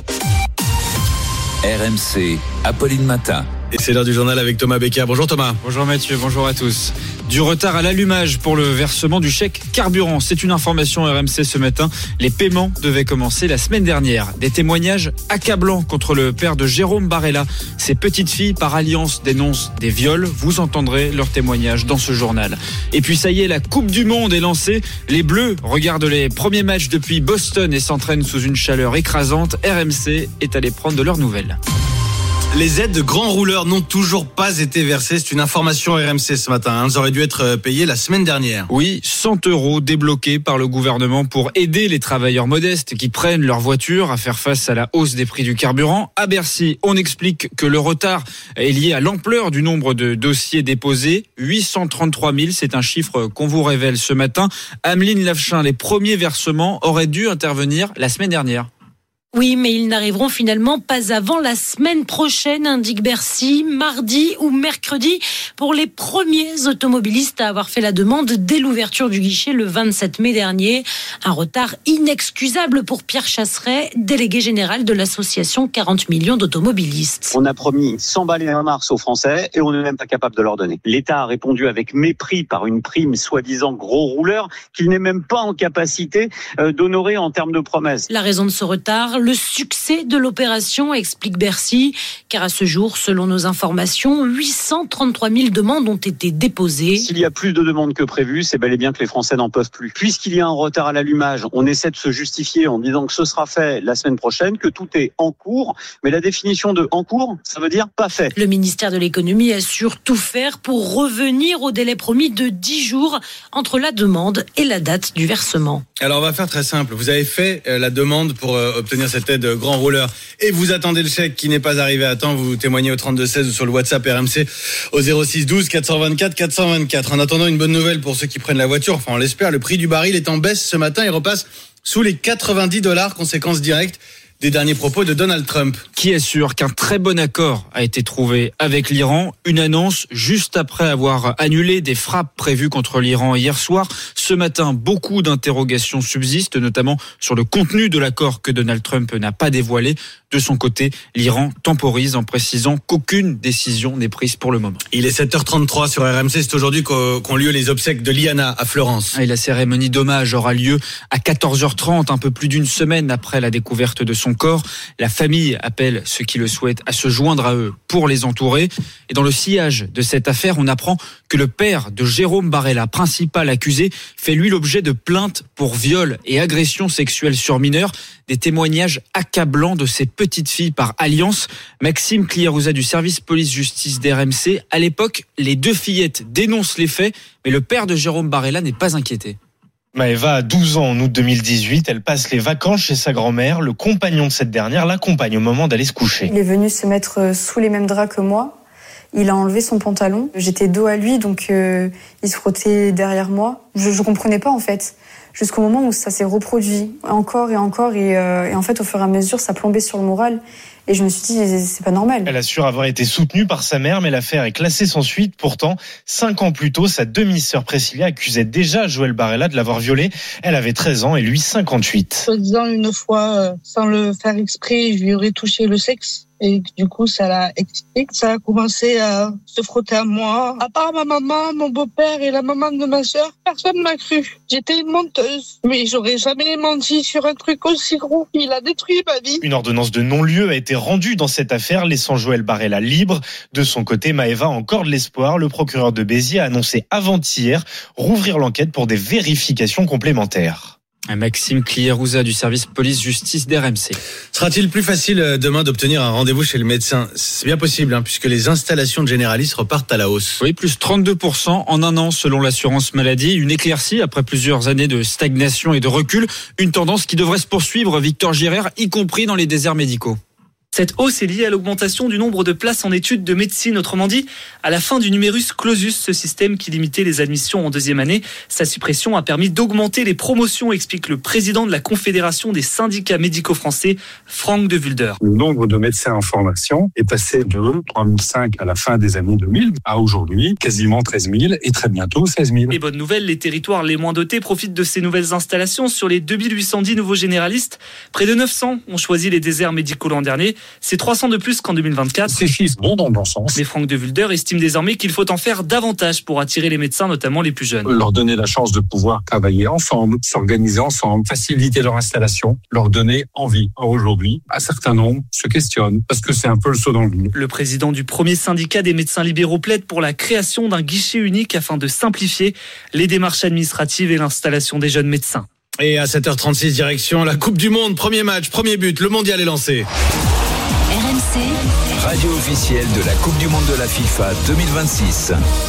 R M C, Apolline Matin. Et c'est l'heure du journal avec Thomas Becker. Bonjour Thomas. Bonjour Mathieu, bonjour à tous. Du retard à l'allumage pour le versement du chèque carburant. C'est une information R M C ce matin. Les paiements devaient commencer la semaine dernière. Des témoignages accablants contre le père de Jérôme Barella. Ses petites filles, par alliance, dénoncent des viols. Vous entendrez leurs témoignages dans ce journal. Et puis ça y est, la Coupe du Monde est lancée. Les Bleus regardent les premiers matchs depuis Boston et s'entraînent sous une chaleur écrasante. R M C est allé prendre de leurs nouvelles. Les aides de grands rouleurs n'ont toujours pas été versées. C'est une information R M C ce matin. Elles auraient dû être payées la semaine dernière. Oui, cent euros débloqués par le gouvernement pour aider les travailleurs modestes qui prennent leur voiture à faire face à la hausse des prix du carburant. À Bercy, on explique que le retard est lié à l'ampleur du nombre de dossiers déposés. huit cent trente-trois mille, c'est un chiffre qu'on vous révèle ce matin. Ameline Lavechin, les premiers versements auraient dû intervenir la semaine dernière. Oui, mais ils n'arriveront finalement pas avant la semaine prochaine, indique Bercy, mardi ou mercredi, pour les premiers automobilistes à avoir fait la demande dès l'ouverture du guichet le vingt-sept mai dernier. Un retard inexcusable pour Pierre Chasseret, délégué général de l'association quarante millions d'automobilistes. On a promis cent balles et un mars aux Français et on n'est même pas capable de leur donner. L'État a répondu avec mépris par une prime soi-disant gros rouleur qu'il n'est même pas en capacité d'honorer en termes de promesses. La raison de ce retard, le succès de l'opération, explique Bercy, car à ce jour, selon nos informations, huit cent trente-trois mille demandes ont été déposées. S'il y a plus de demandes que prévu, c'est bel et bien que les Français n'en peuvent plus. Puisqu'il y a un retard à l'allumage, on essaie de se justifier en disant que ce sera fait la semaine prochaine, que tout est en cours, mais la définition de en cours, ça veut dire pas fait. Le ministère de l'économie assure tout faire pour revenir au délai promis de dix jours entre la demande et la date du versement. Alors on va faire très simple. Vous avez fait la demande pour obtenir cette aide grand rouleur et vous attendez le chèque qui n'est pas arrivé à temps. Vous témoignez au trente-deux seize ou sur le WhatsApp R M C au zéro six douze quatre cent vingt-quatre quatre cent vingt-quatre. En attendant, une bonne nouvelle pour ceux qui prennent la voiture. Enfin, on l'espère. Le prix du baril est en baisse ce matin. Il repasse sous les quatre-vingt-dix dollars, conséquence directe des derniers propos de Donald Trump. Qui assure qu'un très bon accord a été trouvé avec l'Iran. Une annonce juste après avoir annulé des frappes prévues contre l'Iran hier soir. Ce matin, beaucoup d'interrogations subsistent, notamment sur le contenu de l'accord que Donald Trump n'a pas dévoilé. De son côté, l'Iran temporise en précisant qu'aucune décision n'est prise pour le moment. Il est sept heures trente-trois sur R M C. C'est aujourd'hui qu'ont lieu les obsèques de Liana à Florence. Et la cérémonie d'hommage aura lieu à quatorze heures trente, un peu plus d'une semaine après la découverte de son son corps. La famille appelle ceux qui le souhaitent à se joindre à eux pour les entourer. Et dans le sillage de cette affaire, on apprend que le père de Jérôme Barella, principal accusé, fait lui l'objet de plaintes pour viol et agression sexuelle sur mineurs. Des témoignages accablants de ces petites filles par alliance. Maxime Clierouza du service police-justice d'R M C. À l'époque, les deux fillettes dénoncent les faits, mais le père de Jérôme Barella n'est pas inquiété. Maëva a douze ans en août deux mille dix-huit. Elle passe les vacances chez sa grand-mère. Le compagnon de cette dernière l'accompagne au moment d'aller se coucher. Il est venu se mettre sous les mêmes draps que moi. Il a enlevé son pantalon. J'étais dos à lui, donc euh, il se frottait derrière moi. Je ne comprenais pas en fait. Jusqu'au moment où ça s'est reproduit encore et encore. Et, euh, et en fait, au fur et à mesure, ça plombait sur le moral. Et je me suis dit, c'est pas normal. Elle assure avoir été soutenue par sa mère, mais l'affaire est classée sans suite. Pourtant, cinq ans plus tôt, sa demi-sœur Priscilla accusait déjà Joël Barella de l'avoir violée. Elle avait treize ans et lui cinquante-huit. Soi-disant, une fois, euh, sans le faire exprès, je lui aurais touché le sexe. Et du coup, ça l'a excité. Ça a commencé à se frotter à moi. À part ma maman, mon beau-père et la maman de ma sœur, personne m'a cru. J'étais une menteuse. Mais j'aurais jamais menti sur un truc aussi gros. Il a détruit ma vie. Une ordonnance de non-lieu a été rendue dans cette affaire, laissant Joël Barella libre. De son côté, Maëva a encore de l'espoir. Le procureur de Béziers a annoncé avant-hier rouvrir l'enquête pour des vérifications complémentaires. Maxime Clierouza du service police-justice d'R M C. Sera-t-il plus facile demain d'obtenir un rendez-vous chez le médecin ? C'est bien possible, hein, puisque les installations de généralistes repartent à la hausse. Oui, plus trente-deux pour cent en un an selon l'assurance maladie. Une éclaircie après plusieurs années de stagnation et de recul. Une tendance qui devrait se poursuivre, Victor Girard, y compris dans les déserts médicaux. Cette hausse est liée à l'augmentation du nombre de places en études de médecine. Autrement dit, à la fin du numerus clausus, ce système qui limitait les admissions en deuxième année, sa suppression a permis d'augmenter les promotions, explique le président de la Confédération des syndicats médicaux français, Franck de Vulder. Le nombre de médecins en formation est passé de trois mille cinq à la fin des années deux mille à aujourd'hui quasiment treize mille et très bientôt seize mille. Et bonne nouvelle, les territoires les moins dotés profitent de ces nouvelles installations. Sur les deux mille huit cent dix nouveaux généralistes, près de neuf cents ont choisi les déserts médicaux l'an dernier. C'est trois cents de plus qu'en deux mille vingt-quatre. Ces chiffres vont dans le bon sens. Mais Franck de Vulder estime désormais qu'il faut en faire davantage pour attirer les médecins, notamment les plus jeunes. Leur donner la chance de pouvoir travailler ensemble, s'organiser ensemble, faciliter leur installation, leur donner envie. Or, aujourd'hui, un certain nombre se questionnent parce que c'est un peu le saut dans le vide. Le président du premier syndicat des médecins libéraux plaide pour la création d'un guichet unique afin de simplifier les démarches administratives et l'installation des jeunes médecins. Et à sept heures trente-six, direction la Coupe du Monde. Premier match, premier but, le mondial est lancé. R M C, radio officielle de la Coupe du Monde de la FIFA deux mille vingt-six.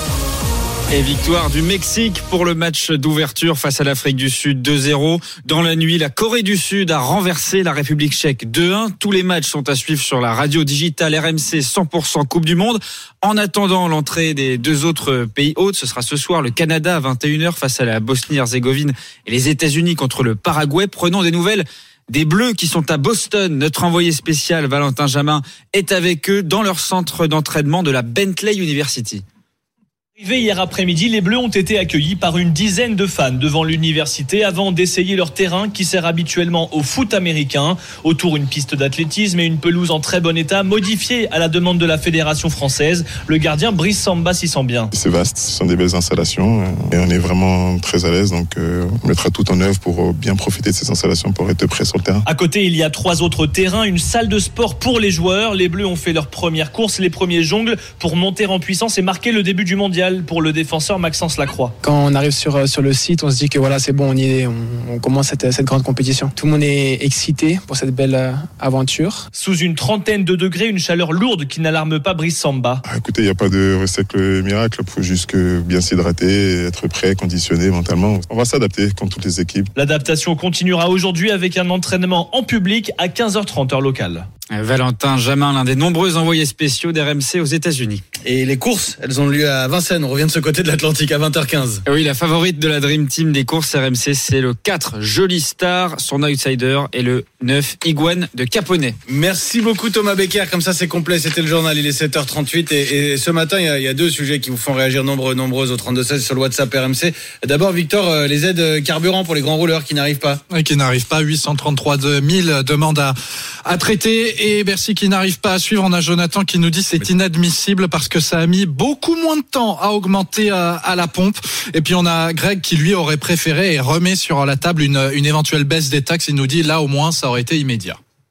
Et victoire du Mexique pour le match d'ouverture face à l'Afrique du Sud deux zéro. Dans la nuit, la Corée du Sud a renversé la République tchèque deux un. Tous les matchs sont à suivre sur la radio digitale R M C cent pour cent Coupe du Monde. En attendant l'entrée des deux autres pays hôtes, ce sera ce soir le Canada à vingt et une heures face à la Bosnie-Herzégovine et les États-Unis contre le Paraguay. Prenons des nouvelles des Bleus qui sont à Boston. Notre envoyé spécial Valentin Jamin est avec eux dans leur centre d'entraînement de la Bentley University. Arrivé hier après-midi, les Bleus ont été accueillis par une dizaine de fans devant l'université avant d'essayer leur terrain qui sert habituellement au foot américain. Autour, une piste d'athlétisme et une pelouse en très bon état, modifiée à la demande de la fédération française. Le gardien Brice Samba s'y sent bien. C'est vaste, ce sont des belles installations et on est vraiment très à l'aise. Donc euh, on mettra tout en œuvre pour bien profiter de ces installations pour être prêt sur le terrain. À côté, il y a trois autres terrains, une salle de sport pour les joueurs. Les Bleus ont fait leur première course, les premiers jongles pour monter en puissance et marquer le début du mondial pour le défenseur Maxence Lacroix. Quand on arrive sur, sur le site, on se dit que voilà, c'est bon, on y est, on, on commence cette, cette grande compétition. Tout le monde est excité pour cette belle aventure. Sous une trentaine de degrés, une chaleur lourde qui n'alarme pas Brice Samba. Ah, écoutez, il n'y a pas de recette miracle, il faut juste que bien s'hydrater, être prêt, conditionné mentalement. On va s'adapter comme toutes les équipes. L'adaptation continuera aujourd'hui avec un entraînement en public à quinze heures trente heure locale. Valentin Jamin, l'un des nombreux envoyés spéciaux d'R M C aux États-Unis. Et les courses, elles ont lieu à Vincennes. On revient de ce côté de l'Atlantique à vingt heures quinze. Oui, la favorite de la Dream Team des courses R M C, c'est le quatre Joli Star. Son outsider est le neuf Iguane de Caponnet. Merci beaucoup Thomas Becker. Comme ça, c'est complet. C'était le journal. Il est sept heures trente-huit. Et, et ce matin, il y, a, il y a deux sujets qui vous font réagir nombreux, nombreuses au trente-deux seize sur le WhatsApp R M C. D'abord, Victor, les aides carburant pour les grands rouleurs qui n'arrivent pas. Oui, qui n'arrivent pas. huit cent trente-trois mille demandes à, à traiter. Et Bercy qui n'arrive pas à suivre. On a Jonathan qui nous dit c'est inadmissible parce que ça a mis beaucoup moins de temps à augmenter à, à la pompe. Et puis on a Greg qui lui aurait préféré et remet sur la table une, une éventuelle baisse des taxes. Il nous dit là au moins ça aurait été immédiat.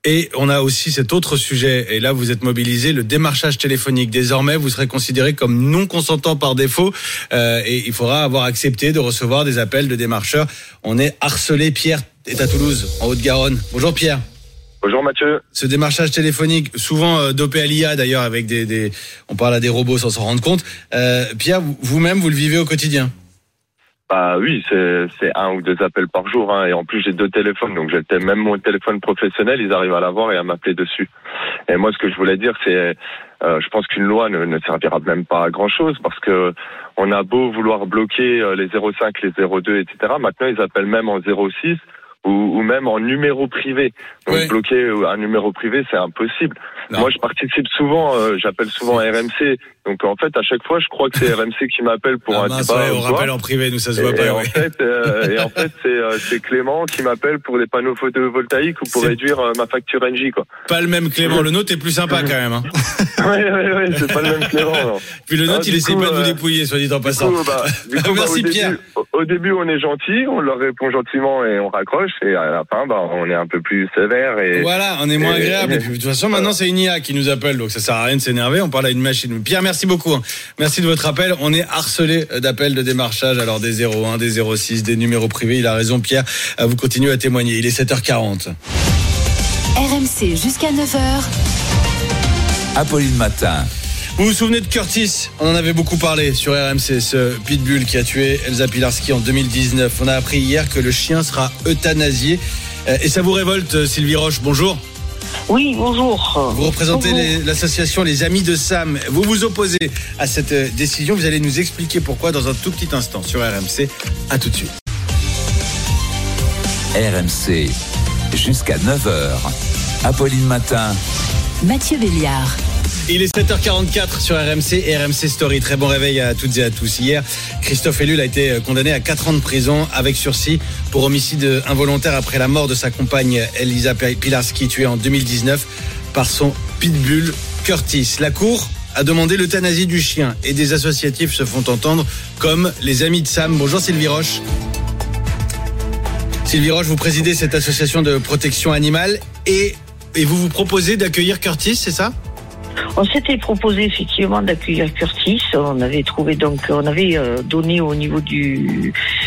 Et on a aussi cet autre sujet, et là vous êtes mobilisé, le démarchage téléphonique. Désormais, vous serez considéré comme non consentant par défaut, euh, et il faudra avoir accepté de recevoir des appels de démarcheurs. On est harcelé. Pierre est à Toulouse, en Haute-Garonne. Bonjour Pierre. Bonjour Mathieu. Ce démarchage téléphonique, souvent euh, dopé à l'I A d'ailleurs, avec des, des, on parle à des robots sans s'en rendre compte. Euh, Pierre, vous-même, vous le vivez au quotidien? Bah oui, c'est c'est un ou deux appels par jour, hein, et en plus j'ai deux téléphones, donc j'ai même mon téléphone professionnel, ils arrivent à l'avoir et à m'appeler dessus. Et moi, ce que je voulais dire, c'est, euh, je pense qu'une loi ne, ne servira même pas à grand chose, parce que on a beau vouloir bloquer euh, les zéro cinq, les zéro deux, et cetera. Maintenant, ils appellent même en zéro six ou, ou même en numéro privé. Donc oui. Bloquer un numéro privé, c'est impossible. Non. Moi, je participe souvent, euh, j'appelle souvent R M C. Donc en fait, à chaque fois, je crois que c'est R M C qui m'appelle pour ah, un mince, débat. Ouais, on rappelle en privé, nous ça se voit et, pas. Et, ouais. en fait, euh, et en fait, c'est, euh, c'est Clément qui m'appelle pour les panneaux photovoltaïques ou pour c'est... réduire euh, ma facture N J, quoi. Pas le même Clément, le nôtre est plus sympa quand même. Hein. ouais, ouais, ouais, c'est pas le même Clément. Non. Puis le nôtre, ah, il essaie pas de vous dépouiller, soit dit en passant. Du coup, bah, du coup, Merci bah, au Pierre. Début, au, au début, on est gentil, on leur répond gentiment et on raccroche, et à la fin, bah, on est un peu plus sévère. Et voilà, on est moins et, agréable. Et, et puis, de toute façon, maintenant, c'est une I A qui nous appelle, donc ça sert à rien de s'énerver. On parle à une machine. Pierre, merci beaucoup. Hein. Merci de votre appel. On est harcelé d'appels de démarchage, alors des zéro un, des zéro six, des numéros privés. Il a raison, Pierre. Vous continuez à témoigner. Il est sept heures quarante. R M C jusqu'à neuf heures. Apolline Matin. Vous vous souvenez de Curtis? On en avait beaucoup parlé sur R M C, ce pitbull qui a tué Elsa Pilarski en deux mille dix-neuf. On a appris hier que le chien sera euthanasié. Et ça vous révolte, Sylvie Roche? Bonjour. Oui, bonjour. Vous représentez bonjour. Les, l'association Les Amis de Sam. Vous vous opposez à cette décision. Vous allez nous expliquer pourquoi dans un tout petit instant sur R M C. À tout de suite. R M C, jusqu'à neuf heures. Apolline Matin. Mathieu Béliard. Il est sept heures quarante-quatre sur R M C et R M C Story. Très bon réveil à toutes et à tous. Hier, Christophe Ellul a été condamné à quatre ans de prison avec sursis pour homicide involontaire après la mort de sa compagne Elsa Pilarski, tuée en deux mille dix-neuf par son pitbull Curtis. La Cour a demandé l'euthanasie du chien et des associatifs se font entendre comme les Amis de Sam. Bonjour Sylvie Roche. Sylvie Roche, vous présidez cette association de protection animale et, et vous vous proposez d'accueillir Curtis, c'est ça ? On s'était proposé effectivement d'accueillir Curtis. On avait trouvé donc, on avait euh, donné au niveau du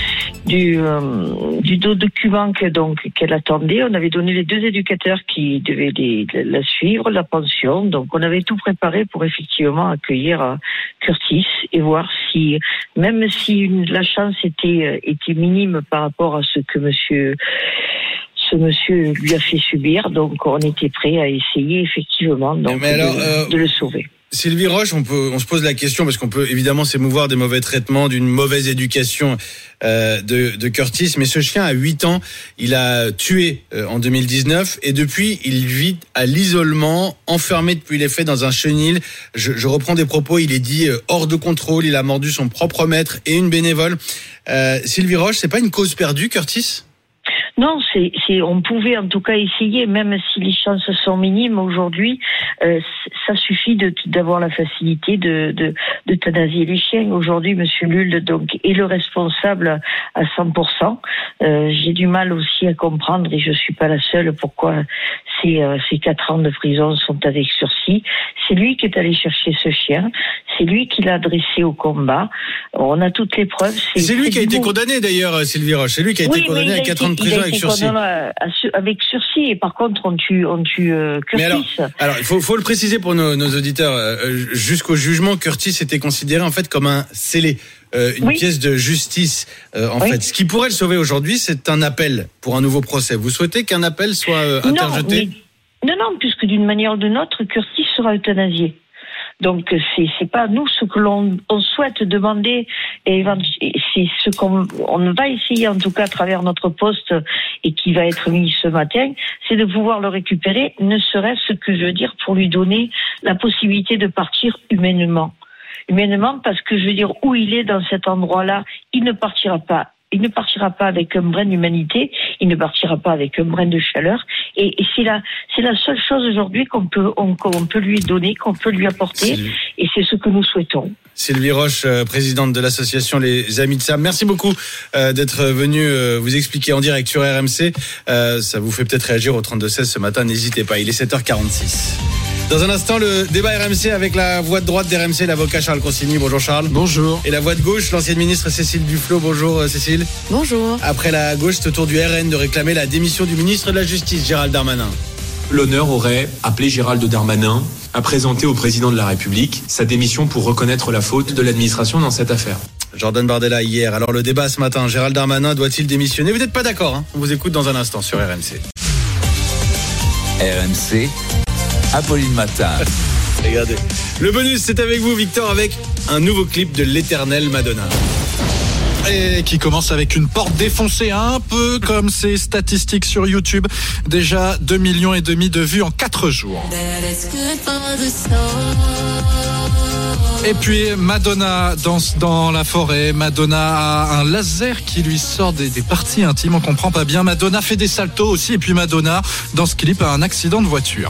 du euh, du document que donc qu'elle attendait. On avait donné les deux éducateurs qui devaient les, la suivre, la pension. Donc on avait tout préparé pour effectivement accueillir euh, Curtis et voir si, même si une, la chance était était minime par rapport à ce que Monsieur ce monsieur lui a fait subir, donc on était prêt à essayer effectivement donc alors, de, euh, de le sauver. Sylvie Roche, on peut, on se pose la question parce qu'on peut évidemment s'émouvoir des mauvais traitements, d'une mauvaise éducation euh, de, de Curtis, mais ce chien a huit ans, il a tué euh, en deux mille dix-neuf et depuis il vit à l'isolement, enfermé depuis les faits dans un chenil. Je, je reprends des propos, il est dit euh, hors de contrôle, il a mordu son propre maître et une bénévole. Euh, Sylvie Roche, c'est pas une cause perdue, Curtis ? Non, c'est, c'est, on pouvait en tout cas essayer, même si les chances sont minimes aujourd'hui. Euh, ça suffit de, d'avoir la facilité de, de, d'euthanasier les chiens. Aujourd'hui, Monsieur Lull donc est le responsable à cent pour cent. Euh, j'ai du mal aussi à comprendre, et je suis pas la seule, pourquoi ces, euh, ces quatre ans de prison sont avec sursis. C'est lui qui est allé chercher ce chien. C'est lui qui l'a dressé au combat. On a toutes les preuves. C'est, c'est lui c'est qui a été condamné d'ailleurs, Sylvie Roche. C'est lui qui a oui, été condamné à quatre ans de prison avec sursis. À, à, avec sursis, et par contre on tue, on tue euh, Curtis. Mais alors, alors il faut, faut le préciser pour nos, nos auditeurs. Euh, jusqu'au jugement, Curtis était considéré en fait comme un scellé, euh, une oui. pièce de justice. Euh, en oui. fait, ce qui pourrait le sauver aujourd'hui, c'est un appel pour un nouveau procès. Vous souhaitez qu'un appel soit euh, interjeté ? Non, mais, non, non, puisque d'une manière ou d'une autre, Curtis sera euthanasié. Donc c'est c'est pas nous ce que l'on on souhaite demander, et c'est ce qu'on on va essayer en tout cas à travers notre poste et qui va être mis ce matin, c'est de pouvoir le récupérer, ne serait-ce que je veux dire pour lui donner la possibilité de partir humainement, humainement parce que je veux dire où il est dans cet endroit-là, il ne partira pas. Il ne partira pas avec un brin d'humanité, il ne partira pas avec un brin de chaleur, et, et c'est la, c'est la seule chose aujourd'hui qu'on peut, on, qu'on peut lui donner, qu'on peut lui apporter, et c'est ce que nous souhaitons. Sylvie Roche, présidente de l'association Les Amis de Sam. Merci beaucoup euh, d'être venu euh, vous expliquer en direct sur R M C. Euh, ça vous fait peut-être réagir au trente-deux seize ce matin. N'hésitez pas, il est sept heures quarante-six. Dans un instant, le débat R M C avec la voix de droite d'R M C, l'avocat Charles Consigny. Bonjour Charles. Bonjour. Et la voix de gauche, l'ancienne ministre Cécile Duflot. Bonjour Cécile. Bonjour. Après la gauche, c'est au tour du R N de réclamer la démission du ministre de la Justice, Gérald Darmanin. L'honneur aurait appelé Gérald Darmanin à présenter au président de la République sa démission pour reconnaître la faute de l'administration dans cette affaire. Jordan Bardella hier. Alors le débat ce matin, Gérald Darmanin doit-il démissionner ? Vous n'êtes pas d'accord, hein ? On vous écoute dans un instant sur R M C. R M C, Apolline Matin. Regardez. Le bonus, c'est avec vous, Victor, avec un nouveau clip de l'éternelle Madonna. Et qui commence avec une porte défoncée, un peu comme ses statistiques sur YouTube. Déjà deux millions et demi de vues en quatre jours. Et puis Madonna danse dans la forêt. Madonna a un laser qui lui sort des, des parties intimes. On comprend pas bien. Madonna fait des saltos aussi. Et puis Madonna, dans ce clip, a un accident de voiture.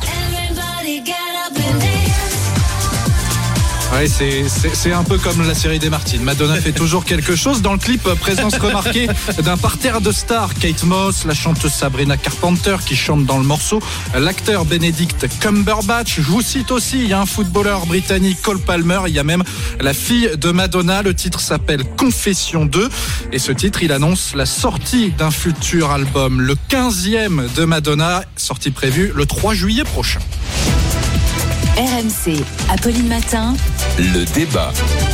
Ouais, c'est, c'est, c'est un peu comme la série des Martines. Madonna fait toujours quelque chose. Dans le clip, présence remarquée d'un parterre de stars. Kate Moss, la chanteuse Sabrina Carpenter qui chante dans le morceau, l'acteur Benedict Cumberbatch. Je vous cite aussi, il y a un footballeur britannique, Cole Palmer. Il y a même la fille de Madonna. Le titre s'appelle Confession deux. Et ce titre, il annonce la sortie d'un futur album, le quinzième de Madonna, sortie prévue le trois juillet prochain. R M C, Apolline Matin. Le débat.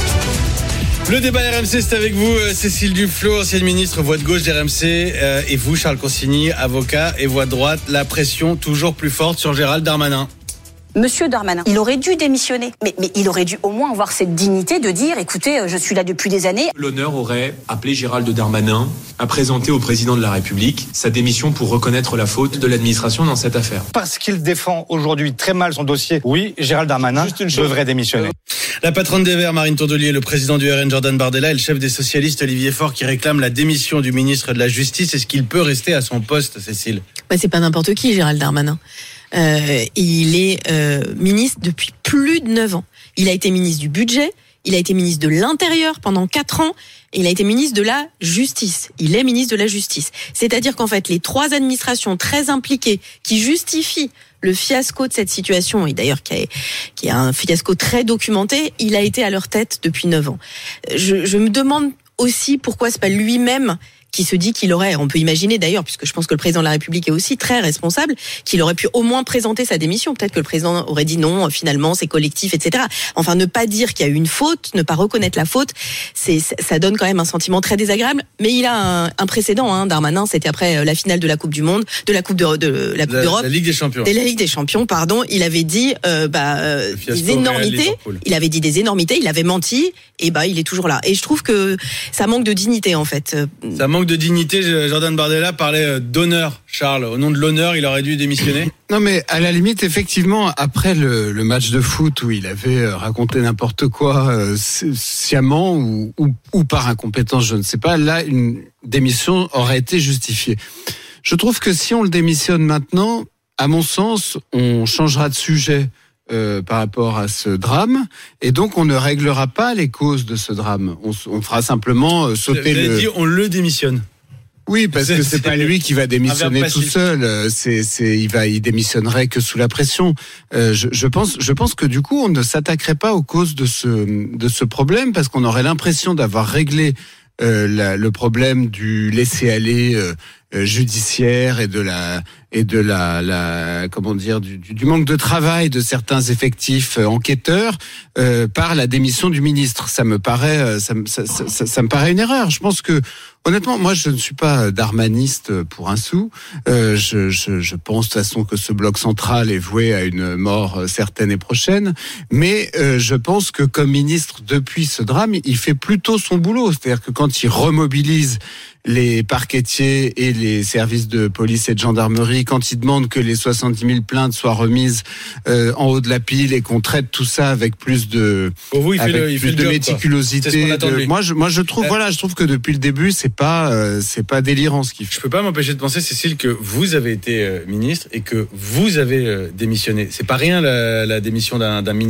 Le débat R M C, c'est avec vous, Cécile Duflot, ancienne ministre, voix de gauche d'R M C, euh, et vous, Charles Consigny, avocat et voix de droite. La pression toujours plus forte sur Gérald Darmanin. Monsieur Darmanin, il aurait dû démissionner, mais, mais il aurait dû au moins avoir cette dignité de dire, écoutez, je suis là depuis des années. L'honneur aurait appelé Gérald Darmanin à présenter au président de la République sa démission pour reconnaître la faute de l'administration dans cette affaire. Parce qu'il défend aujourd'hui très mal son dossier, oui, Gérald Darmanin devrait démissionner. La patronne des Verts, Marine Tondelier, le président du R N, Jordan Bardella, et le chef des socialistes, Olivier Faure, qui réclament la démission du ministre de la Justice. Est-ce qu'il peut rester à son poste, Cécile ? Bah, c'est pas n'importe qui, Gérald Darmanin. Euh, il est euh, ministre depuis plus de neuf ans. Il a été ministre du budget, il a été ministre de l'Intérieur pendant quatre ans, et il a été ministre de la Justice. Il est ministre de la Justice. C'est-à-dire qu'en fait, les trois administrations très impliquées qui justifient le fiasco de cette situation, et d'ailleurs qui est, qui est un fiasco très documenté, il a été à leur tête depuis neuf ans. Je, je me demande aussi pourquoi c'est pas lui-même qui se dit qu'il aurait, on peut imaginer d'ailleurs, puisque je pense que le président de la République est aussi très responsable, qu'il aurait pu au moins présenter sa démission. Peut-être que le président aurait dit non, finalement, c'est collectif, et cetera. Enfin, ne pas dire qu'il y a eu une faute, ne pas reconnaître la faute, c'est, ça donne quand même un sentiment très désagréable. Mais il a un, un précédent, hein, Darmanin, c'était après la finale de la Coupe du Monde, de la Coupe de, de la Coupe la, d'Europe. La Ligue des Champions. De la Ligue des Champions, pardon. Il avait dit, euh, bah, euh, des énormités. Il avait dit des énormités, il avait menti, et bah, il est toujours là. Et je trouve que ça manque de dignité, en fait. Ça manque de dignité. Jordan Bardella parlait d'honneur. Charles, au nom de l'honneur, il aurait dû démissionner. Non, mais à la limite, effectivement, après le, le match de foot où il avait raconté n'importe quoi euh, sciemment ou, ou, ou par incompétence, je ne sais pas, là, une démission aurait été justifiée. Je trouve que si on le démissionne maintenant, à mon sens, on changera de sujet Euh, par rapport à ce drame, et donc on ne réglera pas les causes de ce drame. On, on fera simplement euh, sauter le... le... dit, on le démissionne. Oui, parce c'est, que c'est, c'est pas lui qui va démissionner tout seul. C'est, c'est, il va, il démissionnerait que sous la pression. Euh, je, je pense, je pense que du coup, on ne s'attaquerait pas aux causes de ce, de ce problème, parce qu'on aurait l'impression d'avoir réglé euh, la, le problème du laisser-aller euh, euh, judiciaire et de la et de la, la comment dire du, du manque de travail de certains effectifs euh, enquêteurs euh, par la démission du ministre. Ça me paraît, ça, ça, ça, ça, ça me paraît une erreur. Je pense que honnêtement, moi, je ne suis pas darmaniste pour un sou. Euh, je, je, je pense de toute façon que ce bloc central est voué à une mort certaine et prochaine. Mais euh, je pense que comme ministre, depuis ce drame, il fait plutôt son boulot. C'est-à-dire que quand il remobilise les parquetiers et les services de police et de gendarmerie, quand ils demandent que les soixante-dix mille plaintes soient remises euh, en haut de la pile et qu'on traite tout ça avec plus de, vous, il avec fait le, il plus fait de job, méticulosité. C'est ce qu'on attend de de, lui. moi, je, moi, je trouve, euh, voilà, je trouve que depuis le début, c'est pas, euh, c'est pas délirant ce qu'il fait. Je peux pas m'empêcher de penser, Cécile, que vous avez été euh, ministre et que vous avez euh, démissionné. C'est pas rien la, la démission d'un, d'un ministre.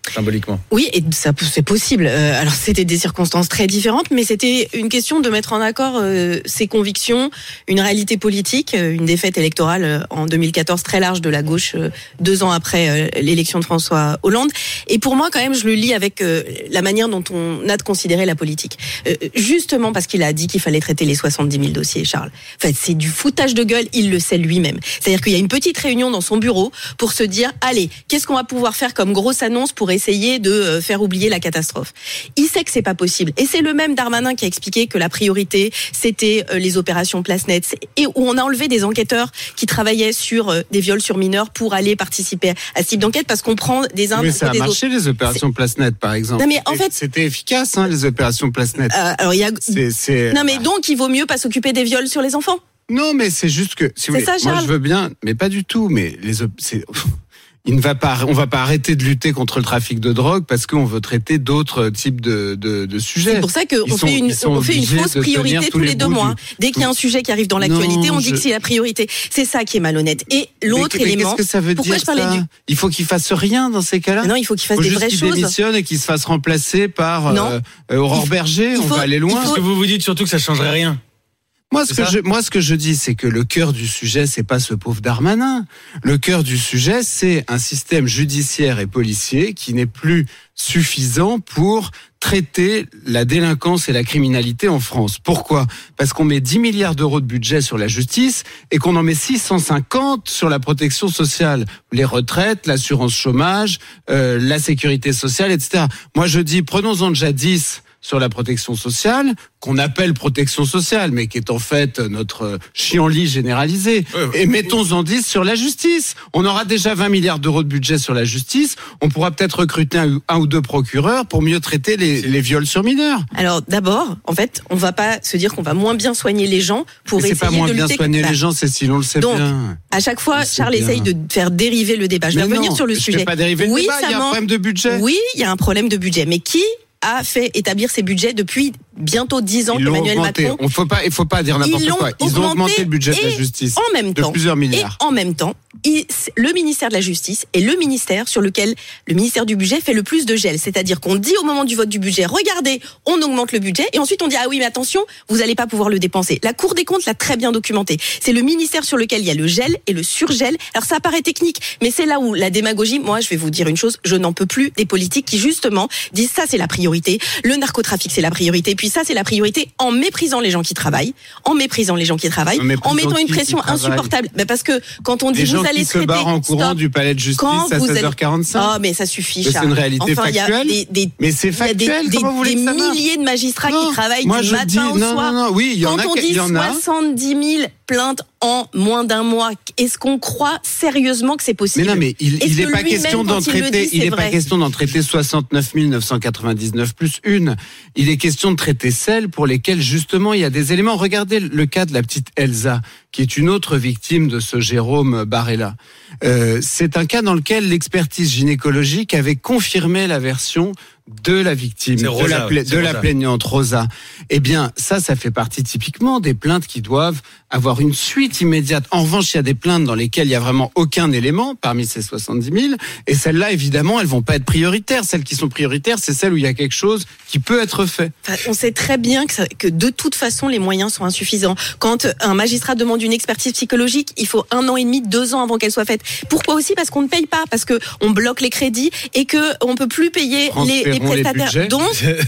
symboliquement. Oui, et ça c'est possible. Euh, alors c'était des circonstances très différentes, mais c'était une question de mettre en accord euh, ses convictions, une réalité politique, euh, une défaite électorale euh, en deux mille quatorze très large de la gauche, euh, deux ans après euh, l'élection de François Hollande. Et pour moi, quand même, je le lis avec euh, la manière dont on a de considérer la politique. Euh, justement parce qu'il a dit qu'il fallait traiter les soixante-dix mille dossiers, Charles. En fait, c'est du foutage de gueule, il le sait lui-même. C'est-à-dire qu'il y a une petite réunion dans son bureau pour se dire, allez, qu'est-ce qu'on va pouvoir faire comme grosse annonce pour essayer de faire oublier la catastrophe. Il sait que c'est pas possible. Et c'est le même Darmanin qui a expliqué que la priorité, c'était les opérations Place Net, et où on a enlevé des enquêteurs qui travaillaient sur des viols sur mineurs pour aller participer à ce type d'enquête parce qu'on prend des uns mais ça des a marché, autres. Les opérations Place Net, par exemple. Non, mais en fait, c'était efficace, hein, les opérations Place Net. Euh, alors il y a. C'est, c'est... Non, mais donc il vaut mieux pas s'occuper des viols sur les enfants. Non, mais c'est juste que. Si vous c'est voulez, ça, Charles. moi, je veux bien, mais pas du tout. Mais les. C'est... Il ne va pas, on va pas arrêter de lutter contre le trafic de drogue parce qu'on veut traiter d'autres types de, de, de sujets. C'est pour ça qu'on fait une, on fait une fausse priorité tous les deux mois. Du... Dès qu'il y a un sujet qui arrive dans l'actualité, non, on dit je... que c'est la priorité. C'est ça qui est malhonnête. Et l'autre mais, mais élément. Qu'est-ce que ça veut pourquoi dire je parlais ça du... Il faut qu'il fasse rien dans ces cas-là. Non, il faut qu'il fasse faut des juste vraies qu'il choses. Qu'il démissionne et qu'il se fasse remplacer par euh, Aurore Berger. faut, on va aller loin. Parce que vous vous dites surtout que ça changerait rien. Moi ce, que je, moi, ce que je dis, c'est que le cœur du sujet, c'est pas ce pauvre Darmanin. Le cœur du sujet, c'est un système judiciaire et policier qui n'est plus suffisant pour traiter la délinquance et la criminalité en France. Pourquoi ? Parce qu'on met dix milliards d'euros de budget sur la justice et qu'on en met six cent cinquante sur la protection sociale, les retraites, l'assurance chômage, euh, la sécurité sociale, et cetera. Moi, je dis, prenons-en déjà dix sur la protection sociale, qu'on appelle protection sociale, mais qui est en fait notre chienlit généralisé. Ouais, ouais. Et mettons-en dix sur la justice. On aura déjà vingt milliards d'euros de budget sur la justice. On pourra peut-être recruter un, un ou deux procureurs pour mieux traiter les, les viols sur mineurs. Alors d'abord, en fait, on va pas se dire qu'on va moins bien soigner les gens pour mais essayer de c'est pas moins de bien soigner bah, les gens, Cécile, on le sait donc, bien. À chaque fois, Charles bien. essaye de faire dériver le débat. Je vais mais revenir non, sur le je sujet. Fais pas dériver oui, le débat, il y a un problème de budget. Oui, il y a un problème de budget. Mais qui a fait établir ses budgets depuis bientôt dix ans qu'Emmanuel Macron. Il faut pas, il faut pas dire n'importe quoi. Ils ont augmenté le budget de la justice en même temps, de plusieurs milliards. Et en même temps, il, le ministère de la Justice est le ministère sur lequel le ministère du Budget fait le plus de gel. C'est-à-dire qu'on dit au moment du vote du budget, regardez, on augmente le budget, et ensuite on dit ah oui mais attention, vous n'allez pas pouvoir le dépenser. La Cour des comptes l'a très bien documenté. C'est le ministère sur lequel il y a le gel et le surgel. Alors ça paraît technique, mais c'est là où la démagogie. Moi, je vais vous dire une chose, je n'en peux plus des politiques qui justement disent ça c'est la priorité, le narcotrafic c'est la priorité, puis ça c'est la priorité en méprisant les gens qui travaillent, en méprisant les gens qui travaillent, en, en mettant une pression insupportable. Ben parce que quand on dit les vous gens allez qui traiter, se barrent en courant stop, du palais de justice à seize heures quarante-cinq. Oh mais ça suffit. C'est une réalité enfin, factuelle. Des, des, mais c'est factuel. Des, Comment des, vous voulez des que ça marche milliers de magistrats non, qui travaillent moi du je matin dis, au non, soir. Non, non, oui, il y en quand a. on dit soixante-dix mille plaintes en moins d'un mois, est-ce qu'on croit sérieusement que c'est possible? Mais non, mais il, il n'est pas question d'en traiter. Il n'est pas question d'en traiter soixante-neuf mille neuf cent quatre-vingt-dix-neuf plus une. Il est question de traiter celles pour lesquelles justement il y a des éléments. Regardez le cas de la petite Elsa, qui est une autre victime de ce Jérôme Barella. Euh, c'est un cas dans lequel l'expertise gynécologique avait confirmé la version de la victime, de, Rosa, la, pla- de la plaignante Rosa. Eh bien, ça, ça fait partie typiquement des plaintes qui doivent avoir une suite immédiate. En revanche, il y a des plaintes dans lesquelles il y a vraiment aucun élément parmi ces soixante-dix mille. Et celles-là, évidemment, elles vont pas être prioritaires. Celles qui sont prioritaires, c'est celles où il y a quelque chose qui peut être fait. Enfin, on sait très bien que, ça, que de toute façon, les moyens sont insuffisants. Quand un magistrat demande une expertise psychologique, il faut un an et demi, deux ans avant qu'elle soit faite. Pourquoi aussi? Parce qu'on ne paye pas, parce que on bloque les crédits et que on peut plus payer les, les prestataires. Les Donc,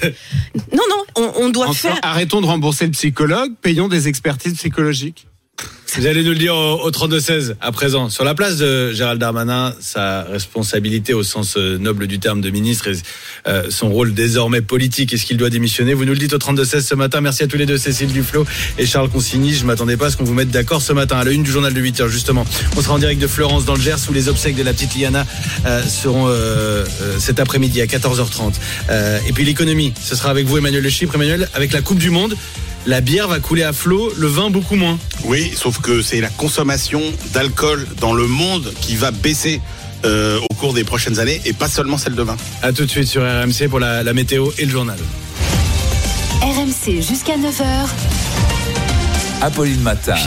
non, non, on, on doit Enfin, faire. Arrêtons de rembourser le psychologue, payons des expertises psychologiques. Vous allez nous le dire au, au trente-deux seize à présent. Sur la place de Gérald Darmanin, sa responsabilité au sens noble du terme de ministre et euh, son rôle désormais politique, est-ce qu'il doit démissionner? Vous nous le dites au trente-deux seize ce matin. Merci à tous les deux, Cécile Duflot et Charles Consigny. Je m'attendais pas à ce qu'on vous mette d'accord ce matin. À la une du journal de huit heures, justement. On sera en direct de Florence dans le Gers où les obsèques de la petite Liana euh, seront euh, euh, cet après-midi à quatorze heures trente. Euh, et puis l'économie, ce sera avec vous Emmanuel Le Chypre. Emmanuel, avec la Coupe du Monde, la bière va couler à flot, le vin beaucoup moins. Oui, sauf que c'est la consommation d'alcool dans le monde qui va baisser euh, au cours des prochaines années et pas seulement celle de vin. A tout de suite sur R M C pour la, la météo et le journal. R M C jusqu'à neuf heures. Apolline Matin.